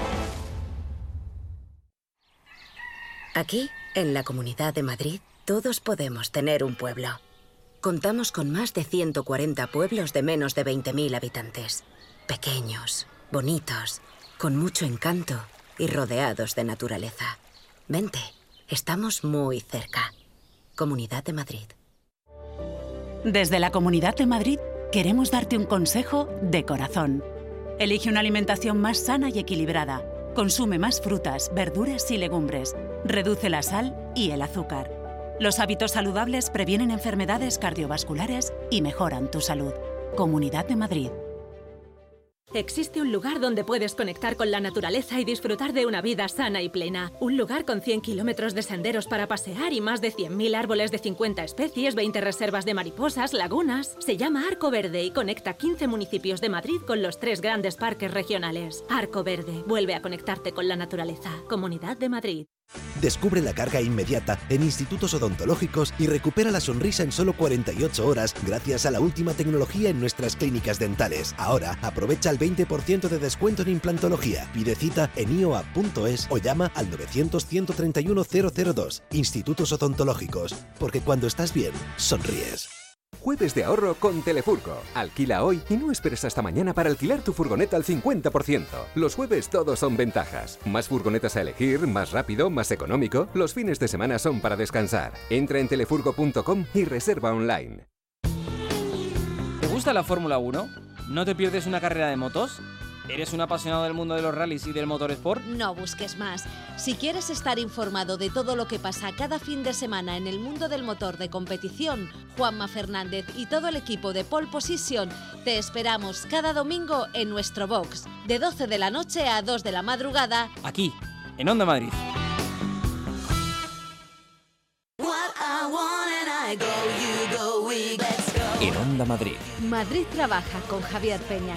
Aquí, en la Comunidad de Madrid, todos podemos tener un pueblo. Contamos con más de ciento cuarenta pueblos de menos de veinte mil habitantes. Pequeños, bonitos, con mucho encanto y rodeados de naturaleza. Vente, estamos muy cerca. Comunidad de Madrid. Desde la Comunidad de Madrid queremos darte un consejo de corazón. Elige una alimentación más sana y equilibrada. Consume más frutas, verduras y legumbres. Reduce la sal y el azúcar. Los hábitos saludables previenen enfermedades cardiovasculares y mejoran tu salud. Comunidad de Madrid. Existe un lugar donde puedes conectar con la naturaleza y disfrutar de una vida sana y plena. Un lugar con cien kilómetros de senderos para pasear y más de cien mil árboles de cincuenta especies, veinte reservas de mariposas, lagunas. Se llama Arco Verde y conecta quince municipios de Madrid con los tres grandes parques regionales. Arco Verde, vuelve a conectarte con la naturaleza. Comunidad de Madrid. Descubre la carga inmediata en institutos odontológicos y recupera la sonrisa en solo cuarenta y ocho horas gracias a la última tecnología en nuestras clínicas dentales. Ahora aprovecha el veinte por ciento de descuento en implantología. Pide cita en i o a punto es o llama al novecientos, ciento treinta y uno, cero cero dos. Institutos odontológicos, porque cuando estás bien, sonríes. Jueves de ahorro con Telefurgo. Alquila hoy y no esperes hasta mañana para alquilar tu furgoneta al cincuenta por ciento. Los jueves todos son ventajas. Más furgonetas a elegir, más rápido, más económico. Los fines de semana son para descansar. Entra en telefurgo punto com y reserva online. ¿Te gusta la Fórmula uno? ¿No te pierdes una carrera de motos? ¿Eres un apasionado del mundo de los rallies y del motorsport? No busques más. Si quieres estar informado de todo lo que pasa cada fin de semana en el mundo del motor de competición, Juanma Fernández y todo el equipo de Pole Position te esperamos cada domingo en nuestro box, de doce de la noche a dos de la madrugada, aquí, en Onda Madrid. En Onda Madrid. Madrid trabaja con Javier Peña.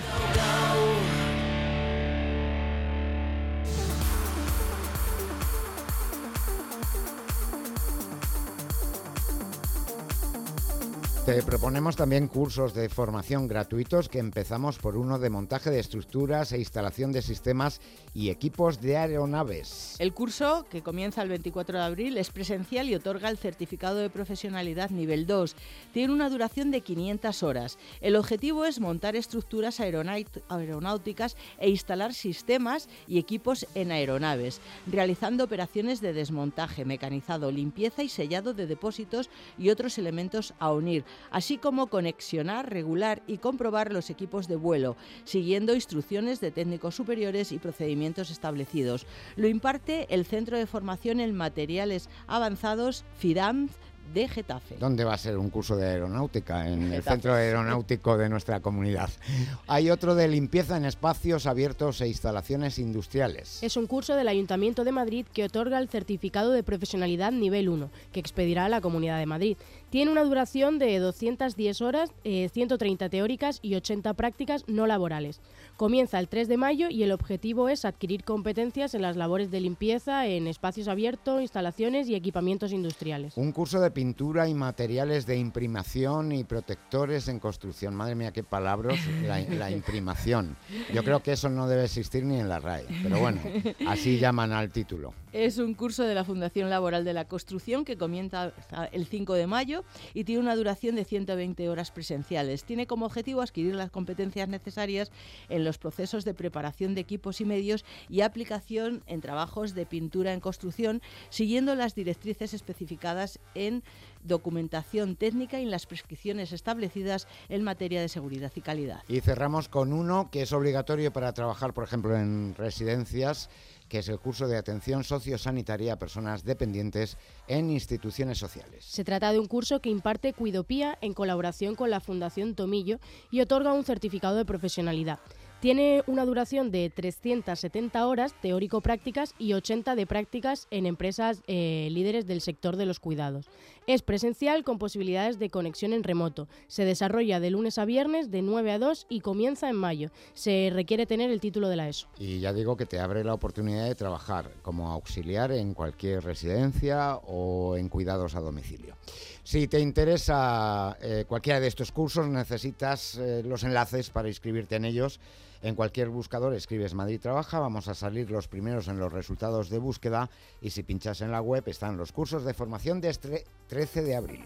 Te proponemos también cursos de formación gratuitos, que empezamos por uno de montaje de estructuras e instalación de sistemas y equipos de aeronaves. El curso, que comienza el veinticuatro de abril, es presencial y otorga el certificado de profesionalidad nivel dos. Tiene una duración de quinientas horas. El objetivo es montar estructuras aeronáuticas e instalar sistemas y equipos en aeronaves, realizando operaciones de desmontaje, mecanizado, limpieza y sellado de depósitos y otros elementos a unir, así como conexionar, regular y comprobar los equipos de vuelo, siguiendo instrucciones de técnicos superiores y procedimientos establecidos. Lo imparte el Centro de Formación en Materiales Avanzados FIDAMZ de Getafe. ¿Dónde va a ser un curso de aeronáutica? En el Getafe. centro aeronáutico de nuestra comunidad. Hay otro de limpieza en espacios abiertos e instalaciones industriales. Es un curso del Ayuntamiento de Madrid que otorga el certificado de profesionalidad nivel uno, que expedirá a la Comunidad de Madrid. Tiene una duración de doscientas diez horas, eh, ciento treinta teóricas y ochenta prácticas no laborales. Comienza el tres de mayo y el objetivo es adquirir competencias en las labores de limpieza en espacios abiertos, instalaciones y equipamientos industriales. Un curso de pintura y materiales de imprimación y protectores en construcción. Madre mía, qué palabras, la, la imprimación. Yo creo que eso no debe existir ni en la R A E, pero bueno, así llaman al título. Es un curso de la Fundación Laboral de la Construcción que comienza el cinco de mayo y tiene una duración de ciento veinte horas presenciales. Tiene como objetivo adquirir las competencias necesarias en los procesos de preparación de equipos y medios y aplicación en trabajos de pintura en construcción, siguiendo las directrices especificadas en documentación técnica y en las prescripciones establecidas en materia de seguridad y calidad. Y cerramos con uno que es obligatorio para trabajar, por ejemplo, en residencias, que es el curso de atención sociosanitaria a personas dependientes en instituciones sociales. Se trata de un curso que imparte Cuidopía en colaboración con la Fundación Tomillo y otorga un certificado de profesionalidad. Tiene una duración de trescientas setenta horas teórico-prácticas y ochenta de prácticas en empresas eh, líderes del sector de los cuidados. Es presencial con posibilidades de conexión en remoto. Se desarrolla de lunes a viernes de nueve a dos y comienza en mayo. Se requiere tener el título de la ESO. Y ya digo que te abre la oportunidad de trabajar como auxiliar en cualquier residencia o en cuidados a domicilio. Si te interesa eh, cualquiera de estos cursos, necesitas eh, los enlaces para inscribirte en ellos. En cualquier buscador escribes Madrid Trabaja, vamos a salir los primeros en los resultados de búsqueda y si pinchas en la web están los cursos de formación de este trece de abril.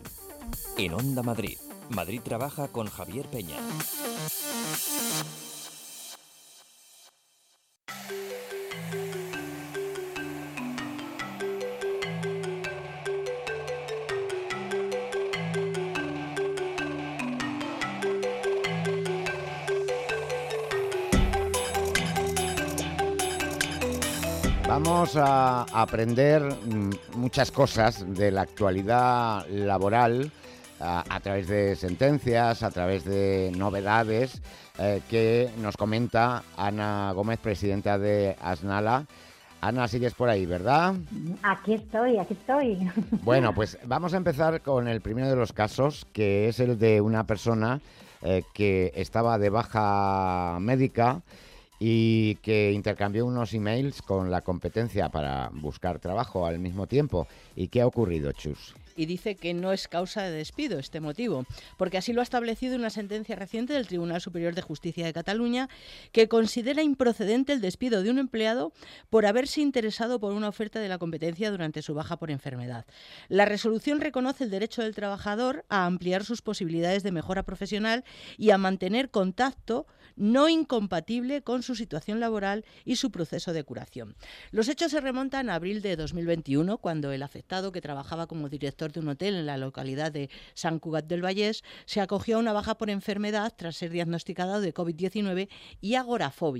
En Onda Madrid, Madrid Trabaja con Javier Peña. Vamos a aprender muchas cosas de la actualidad laboral a, a través de sentencias, a través de novedades eh, que nos comenta Ana Gómez, presidenta de Asnala. Ana, sigues por ahí, ¿verdad? Aquí estoy, aquí estoy. Bueno, pues vamos a empezar con el primero de los casos, que es el de una persona eh, que estaba de baja médica y que intercambió unos emails con la competencia para buscar trabajo al mismo tiempo. ¿Y qué ha ocurrido, Chus? Y dice que no es causa de despido este motivo, porque así lo ha establecido una sentencia reciente del Tribunal Superior de Justicia de Cataluña, que considera improcedente el despido de un empleado por haberse interesado por una oferta de la competencia durante su baja por enfermedad. La resolución reconoce el derecho del trabajador a ampliar sus posibilidades de mejora profesional y a mantener contacto no incompatible con su situación laboral y su proceso de curación. Los hechos se remontan a abril de dos mil veintiuno, cuando el afectado, que trabajaba como director de un hotel en la localidad de Sant Cugat del Vallès, se acogió a una baja por enfermedad tras ser diagnosticado de covid diecinueve y agorafobia.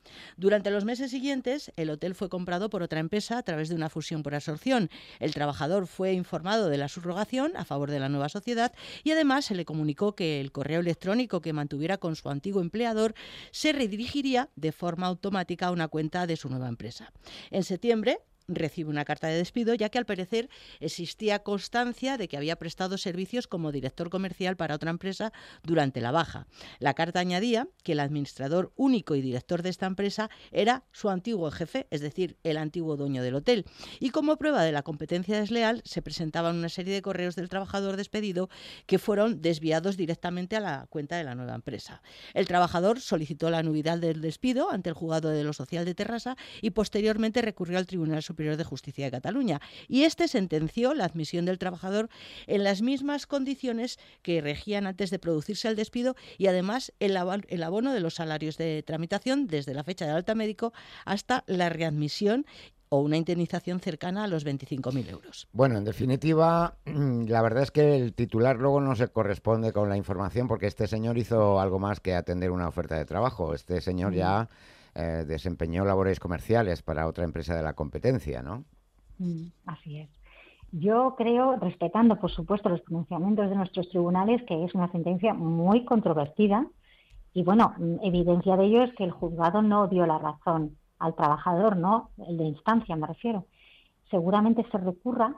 Durante los meses siguientes, el hotel fue comprado por otra empresa a través de una fusión por absorción. El trabajador fue informado de la subrogación a favor de la nueva sociedad y además se le comunicó que el correo electrónico que mantuviera con su antiguo empleador se redirigiría de forma automática a una cuenta de su nueva empresa. En septiembre, recibe una carta de despido, ya que al parecer existía constancia de que había prestado servicios como director comercial para otra empresa durante la baja. La carta añadía que el administrador único y director de esta empresa era su antiguo jefe, es decir, el antiguo dueño del hotel. Y como prueba de la competencia desleal, se presentaban una serie de correos del trabajador despedido que fueron desviados directamente a la cuenta de la nueva empresa. El trabajador solicitó la nulidad del despido ante el juzgado de lo social de Terrassa y posteriormente recurrió al Tribunal Superior de Justicia de Cataluña, y este sentenció la admisión del trabajador en las mismas condiciones que regían antes de producirse el despido y además el abono de los salarios de tramitación desde la fecha de alta médico hasta la readmisión o una indemnización cercana a los veinticinco mil euros. Bueno, en definitiva, la verdad es que el titular luego no se corresponde con la información, porque este señor hizo algo más que atender una oferta de trabajo. Este señor ya eh, desempeñó labores comerciales para otra empresa de la competencia, ¿no? Mm, así es. Yo creo, respetando por supuesto los pronunciamientos de nuestros tribunales, que es una sentencia muy controvertida y bueno, evidencia de ello es que el juzgado no dio la razón al trabajador, ¿no? El de instancia me refiero. Seguramente se recurra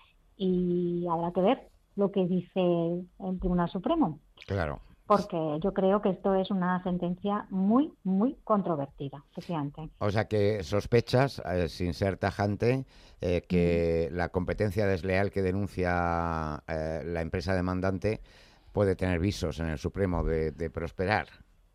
y habrá que ver lo que dice el Tribunal Supremo. Claro. Porque yo creo que esto es una sentencia muy, muy controvertida, efectivamente. O sea que sospechas, eh, sin ser tajante, eh, que mm. la competencia desleal que denuncia eh, la empresa demandante puede tener visos en el Supremo de, de prosperar.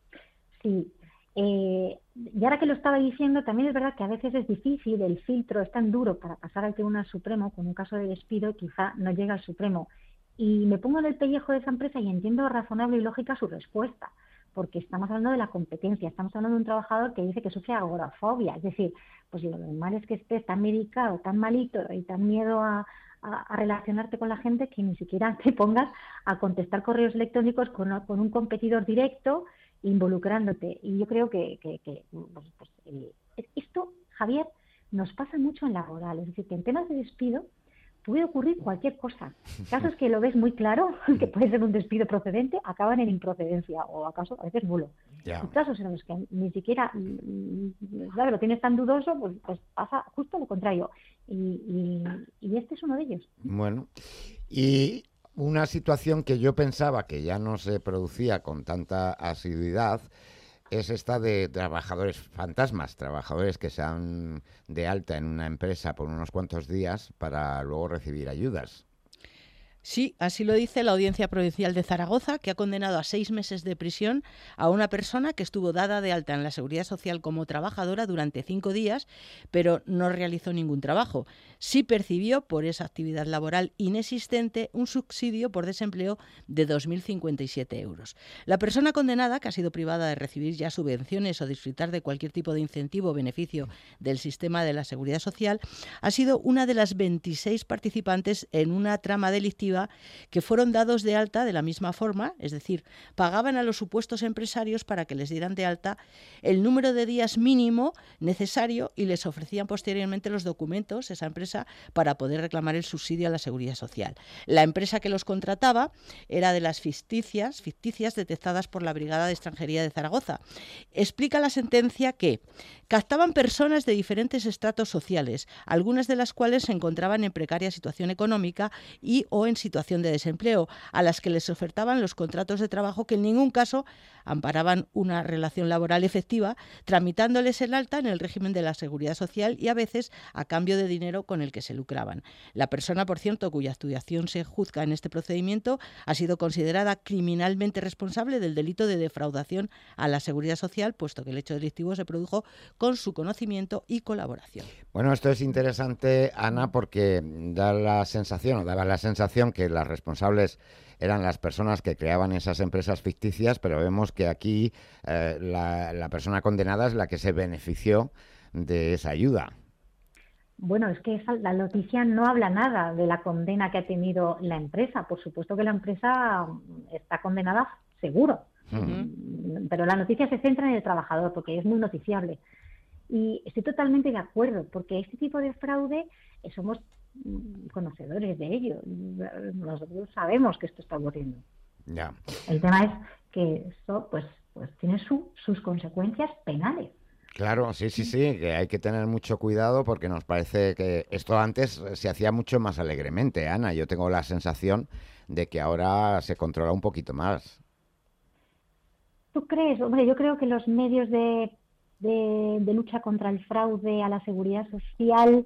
Sí. Eh, y ahora que lo estaba diciendo, también es verdad que a veces es difícil, el filtro es tan duro para pasar al Tribunal Supremo con un caso de despido, quizá no llega al Supremo. Y me pongo en el pellejo de esa empresa y entiendo razonable y lógica su respuesta, porque estamos hablando de la competencia, estamos hablando de un trabajador que dice que sufre agorafobia, es decir, pues lo normal es que estés tan medicado, tan malito y tan miedo a, a, a relacionarte con la gente que ni siquiera te pongas a contestar correos electrónicos con, con un competidor directo involucrándote. Y yo creo que, que, que pues, pues, eh, esto, Javier, nos pasa mucho en laboral, es decir, que en temas de despido puede ocurrir cualquier cosa. Casos que lo ves muy claro, que puede ser un despido procedente, acaban en improcedencia o acaso a veces nulo. Yeah. Y casos en los que ni siquiera, ¿sabes? Lo tienes tan dudoso, pues, pues pasa justo lo contrario. Y, y, y este es uno de ellos. Bueno, y una situación que yo pensaba que ya no se producía con tanta asiduidad es esta de trabajadores fantasmas, trabajadores que se dan de alta en una empresa por unos cuantos días para luego recibir ayudas. Sí, así lo dice la Audiencia Provincial de Zaragoza, que ha condenado a seis meses de prisión a una persona que estuvo dada de alta en la Seguridad Social como trabajadora durante cinco días, pero no realizó ningún trabajo. Sí percibió por esa actividad laboral inexistente un subsidio por desempleo de dos mil cincuenta y siete euros. La persona condenada, que ha sido privada de recibir ya subvenciones o disfrutar de cualquier tipo de incentivo o beneficio del sistema de la Seguridad Social, ha sido una de las veintiséis participantes en una trama delictiva que fueron dados de alta de la misma forma, es decir, pagaban a los supuestos empresarios para que les dieran de alta el número de días mínimo necesario y les ofrecían posteriormente los documentos, esa empresa, para poder reclamar el subsidio a la Seguridad Social. La empresa que los contrataba era de las ficticias, ficticias detectadas por la Brigada de Extranjería de Zaragoza. Explica la sentencia que captaban personas de diferentes estratos sociales, algunas de las cuales se encontraban en precaria situación económica y o en situación de desempleo, a las que les ofertaban los contratos de trabajo que en ningún caso amparaban una relación laboral efectiva, tramitándoles el alta en el régimen de la Seguridad Social y a veces a cambio de dinero con el que se lucraban. La persona, por cierto, cuya actuación se juzga en este procedimiento, ha sido considerada criminalmente responsable del delito de defraudación a la Seguridad Social, puesto que el hecho delictivo se produjo con su conocimiento y colaboración. Bueno, esto es interesante, Ana, porque da la sensación, o daba la sensación que las responsables eran las personas que creaban esas empresas ficticias, pero vemos que aquí eh, la, la persona condenada es la que se benefició de esa ayuda. Bueno, es que esa, la noticia no habla nada de la condena que ha tenido la empresa. Por supuesto que la empresa está condenada seguro, Uh-huh. Pero la noticia se centra en el trabajador porque es muy noticiable. Y estoy totalmente de acuerdo, porque este tipo de fraude eh, somos conocedores de ello. Nosotros sabemos que esto está ocurriendo. Ya. El tema es que esto pues, pues tiene su, sus consecuencias penales. Claro, sí, sí, sí, que hay que tener mucho cuidado porque nos parece que esto antes se hacía mucho más alegremente, Ana. Yo tengo la sensación de que ahora se controla un poquito más. ¿Tú crees? Hombre, yo creo que los medios de, de, de lucha contra el fraude a la seguridad social...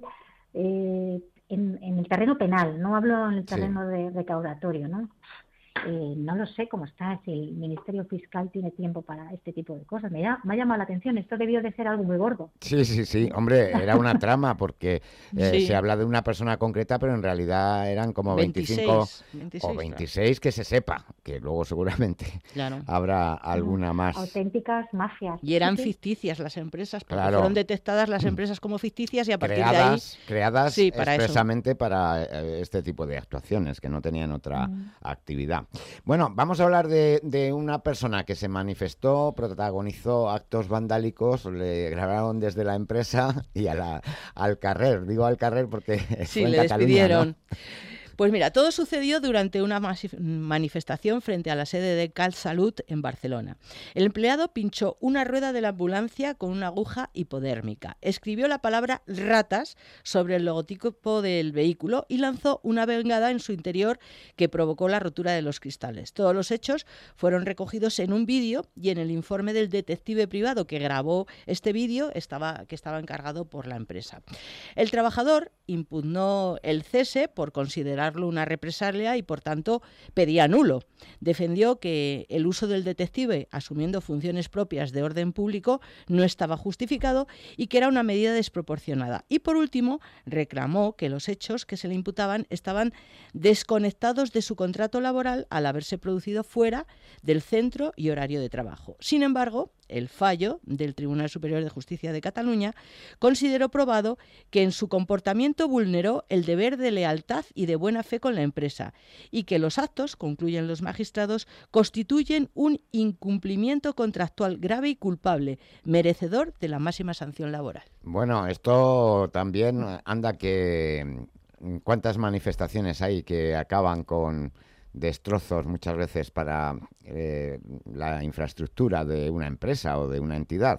Eh, En, en el terreno penal, no hablo en el terreno sí. de recaudatorio, ¿no? Eh, no lo sé cómo está, si el Ministerio Fiscal tiene tiempo para este tipo de cosas. Me, ha, me ha llamado la atención, esto debió de ser algo muy gordo. Sí, sí, sí, hombre, era una trama porque eh, sí. se habla de una persona concreta, pero en realidad eran como veinticinco veintiséis, o veintiséis, claro. Que se sepa, que luego seguramente claro. habrá alguna más. Auténticas mafias. Y eran sí, ficticias las empresas, porque claro. fueron detectadas las empresas como ficticias y a partir creadas, de ahí... Creadas sí, para expresamente eso. para eh, este tipo de actuaciones, que no tenían otra mm. actividad. Bueno, vamos a hablar de, de una persona que se manifestó, protagonizó actos vandálicos, le grabaron desde la empresa y a la, al carrer. Digo al carrer porque sí, fue en le Cataluña, despidieron. ¿no? Pues mira, todo sucedió durante una manifestación frente a la sede de CalSalut en Barcelona. El empleado pinchó una rueda de la ambulancia con una aguja hipodérmica, escribió la palabra ratas sobre el logotipo del vehículo y lanzó una bengada en su interior que provocó la rotura de los cristales. Todos los hechos fueron recogidos en un vídeo y en el informe del detective privado que grabó este vídeo, estaba, que estaba encargado por la empresa. El trabajador impugnó el cese por considerar una represalia y por tanto pedía nulo. Defendió que el uso del detective asumiendo funciones propias de orden público no estaba justificado y que era una medida desproporcionada. Y por último reclamó que los hechos que se le imputaban estaban desconectados de su contrato laboral al haberse producido fuera del centro y horario de trabajo. Sin embargo, el fallo del Tribunal Superior de Justicia de Cataluña consideró probado que en su comportamiento vulneró el deber de lealtad y de buena fe con la empresa y que los actos, concluyen los magistrados, constituyen un incumplimiento contractual grave y culpable, merecedor de la máxima sanción laboral. Bueno, esto también anda que... ¿Cuántas manifestaciones hay que acaban con destrozos muchas veces para eh, la infraestructura de una empresa o de una entidad?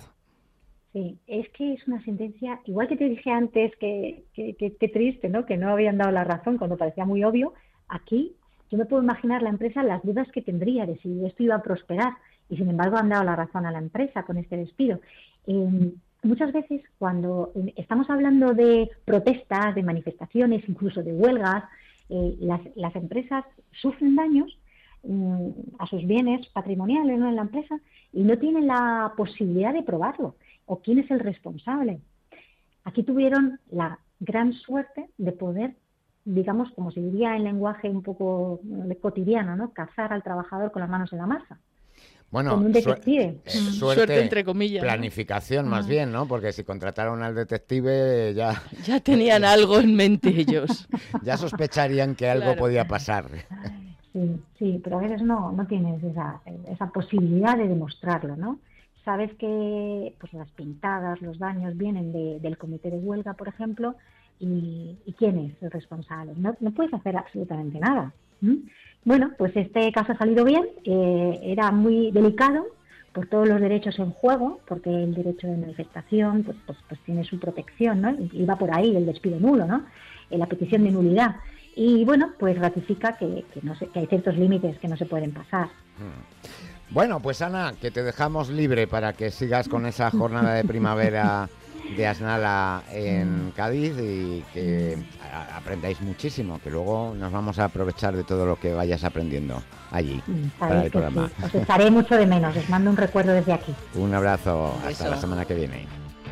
Sí, es que es una sentencia, igual que te dije antes que, que, que, que triste, ¿no? Que no habían dado la razón cuando parecía muy obvio. Aquí yo me puedo imaginar la empresa las dudas que tendría de si esto iba a prosperar y sin embargo han dado la razón a la empresa con este despido. Eh, muchas veces cuando estamos hablando de protestas, de manifestaciones, incluso de huelgas, eh, las, las empresas sufren daños mm, a sus bienes patrimoniales, ¿no? En la empresa y no tienen la posibilidad de probarlo. ¿O quién es el responsable? Aquí tuvieron la gran suerte de poder, digamos, como se diría en lenguaje un poco cotidiano, ¿no? Cazar al trabajador con las manos en la masa. Bueno, con un detective. Su eh, suerte, suerte entre comillas. Planificación ¿no? más ah. bien, ¿no? Porque si contrataron al detective ya... Ya tenían algo en mente ellos. Ya sospecharían que algo claro. podía pasar. Sí, sí, pero a veces no, no tienes esa, esa posibilidad de demostrarlo, ¿no? Sabes que pues las pintadas, los daños vienen de, del comité de huelga, por ejemplo, y, y quién es el responsable. No, no puedes hacer absolutamente nada. ¿Mm? Bueno, pues este caso ha salido bien, eh, era muy delicado por todos los derechos en juego, porque el derecho de manifestación pues, pues, pues tiene su protección, ¿no? Y va por ahí el despido nulo, ¿no? Eh, la petición de nulidad. Y bueno, pues ratifica que, que, no se, que hay ciertos límites que no se pueden pasar. Hmm. Bueno, pues Ana, que te dejamos libre para que sigas con esa jornada de primavera de Asnala en Cádiz y que aprendáis muchísimo, que luego nos vamos a aprovechar de todo lo que vayas aprendiendo allí para el programa. Sí. Os echaré mucho de menos, os mando un recuerdo desde aquí. Un abrazo, Un hasta la semana que viene.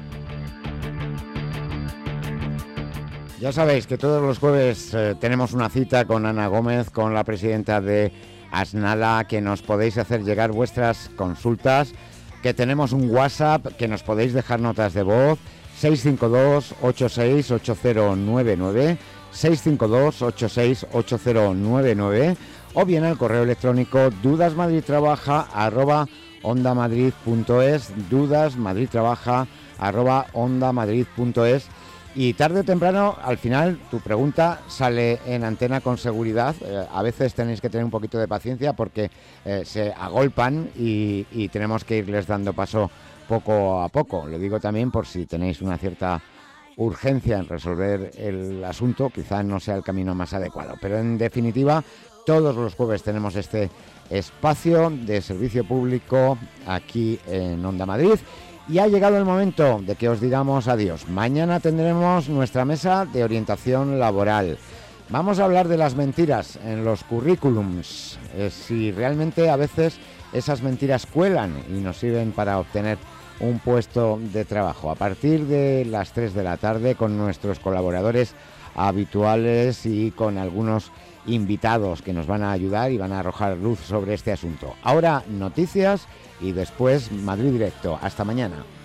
Ya sabéis que todos los jueves eh, tenemos una cita con Ana Gómez, con la presidenta de Asnala, que nos podéis hacer llegar vuestras consultas, que tenemos un WhatsApp, que nos podéis dejar notas de voz, seis cinco dos, ocho seis ocho cero nueve nueve, seis cinco dos, ocho seis ocho cero nueve nueve, o bien al correo electrónico dudasmadridtrabaja arroba ondamadrid.es, dudasmadridtrabaja arroba ondamadrid.es. Y tarde o temprano, al final, tu pregunta sale en antena con seguridad. Eh, a veces tenéis que tener un poquito de paciencia porque eh, se agolpan y, y tenemos que irles dando paso poco a poco. Lo digo también por si tenéis una cierta urgencia en resolver el asunto, quizá no sea el camino más adecuado. Pero en definitiva, todos los jueves tenemos este espacio de servicio público aquí en Onda Madrid. Y ha llegado el momento de que os digamos adiós. Mañana tendremos nuestra mesa de orientación laboral. Vamos a hablar de las mentiras en los currículums. Eh, si realmente a veces esas mentiras cuelan y nos sirven para obtener un puesto de trabajo. A partir de las tres de la tarde con nuestros colaboradores habituales y con algunos invitados que nos van a ayudar y van a arrojar luz sobre este asunto. Ahora noticias y después Madrid Directo. Hasta mañana.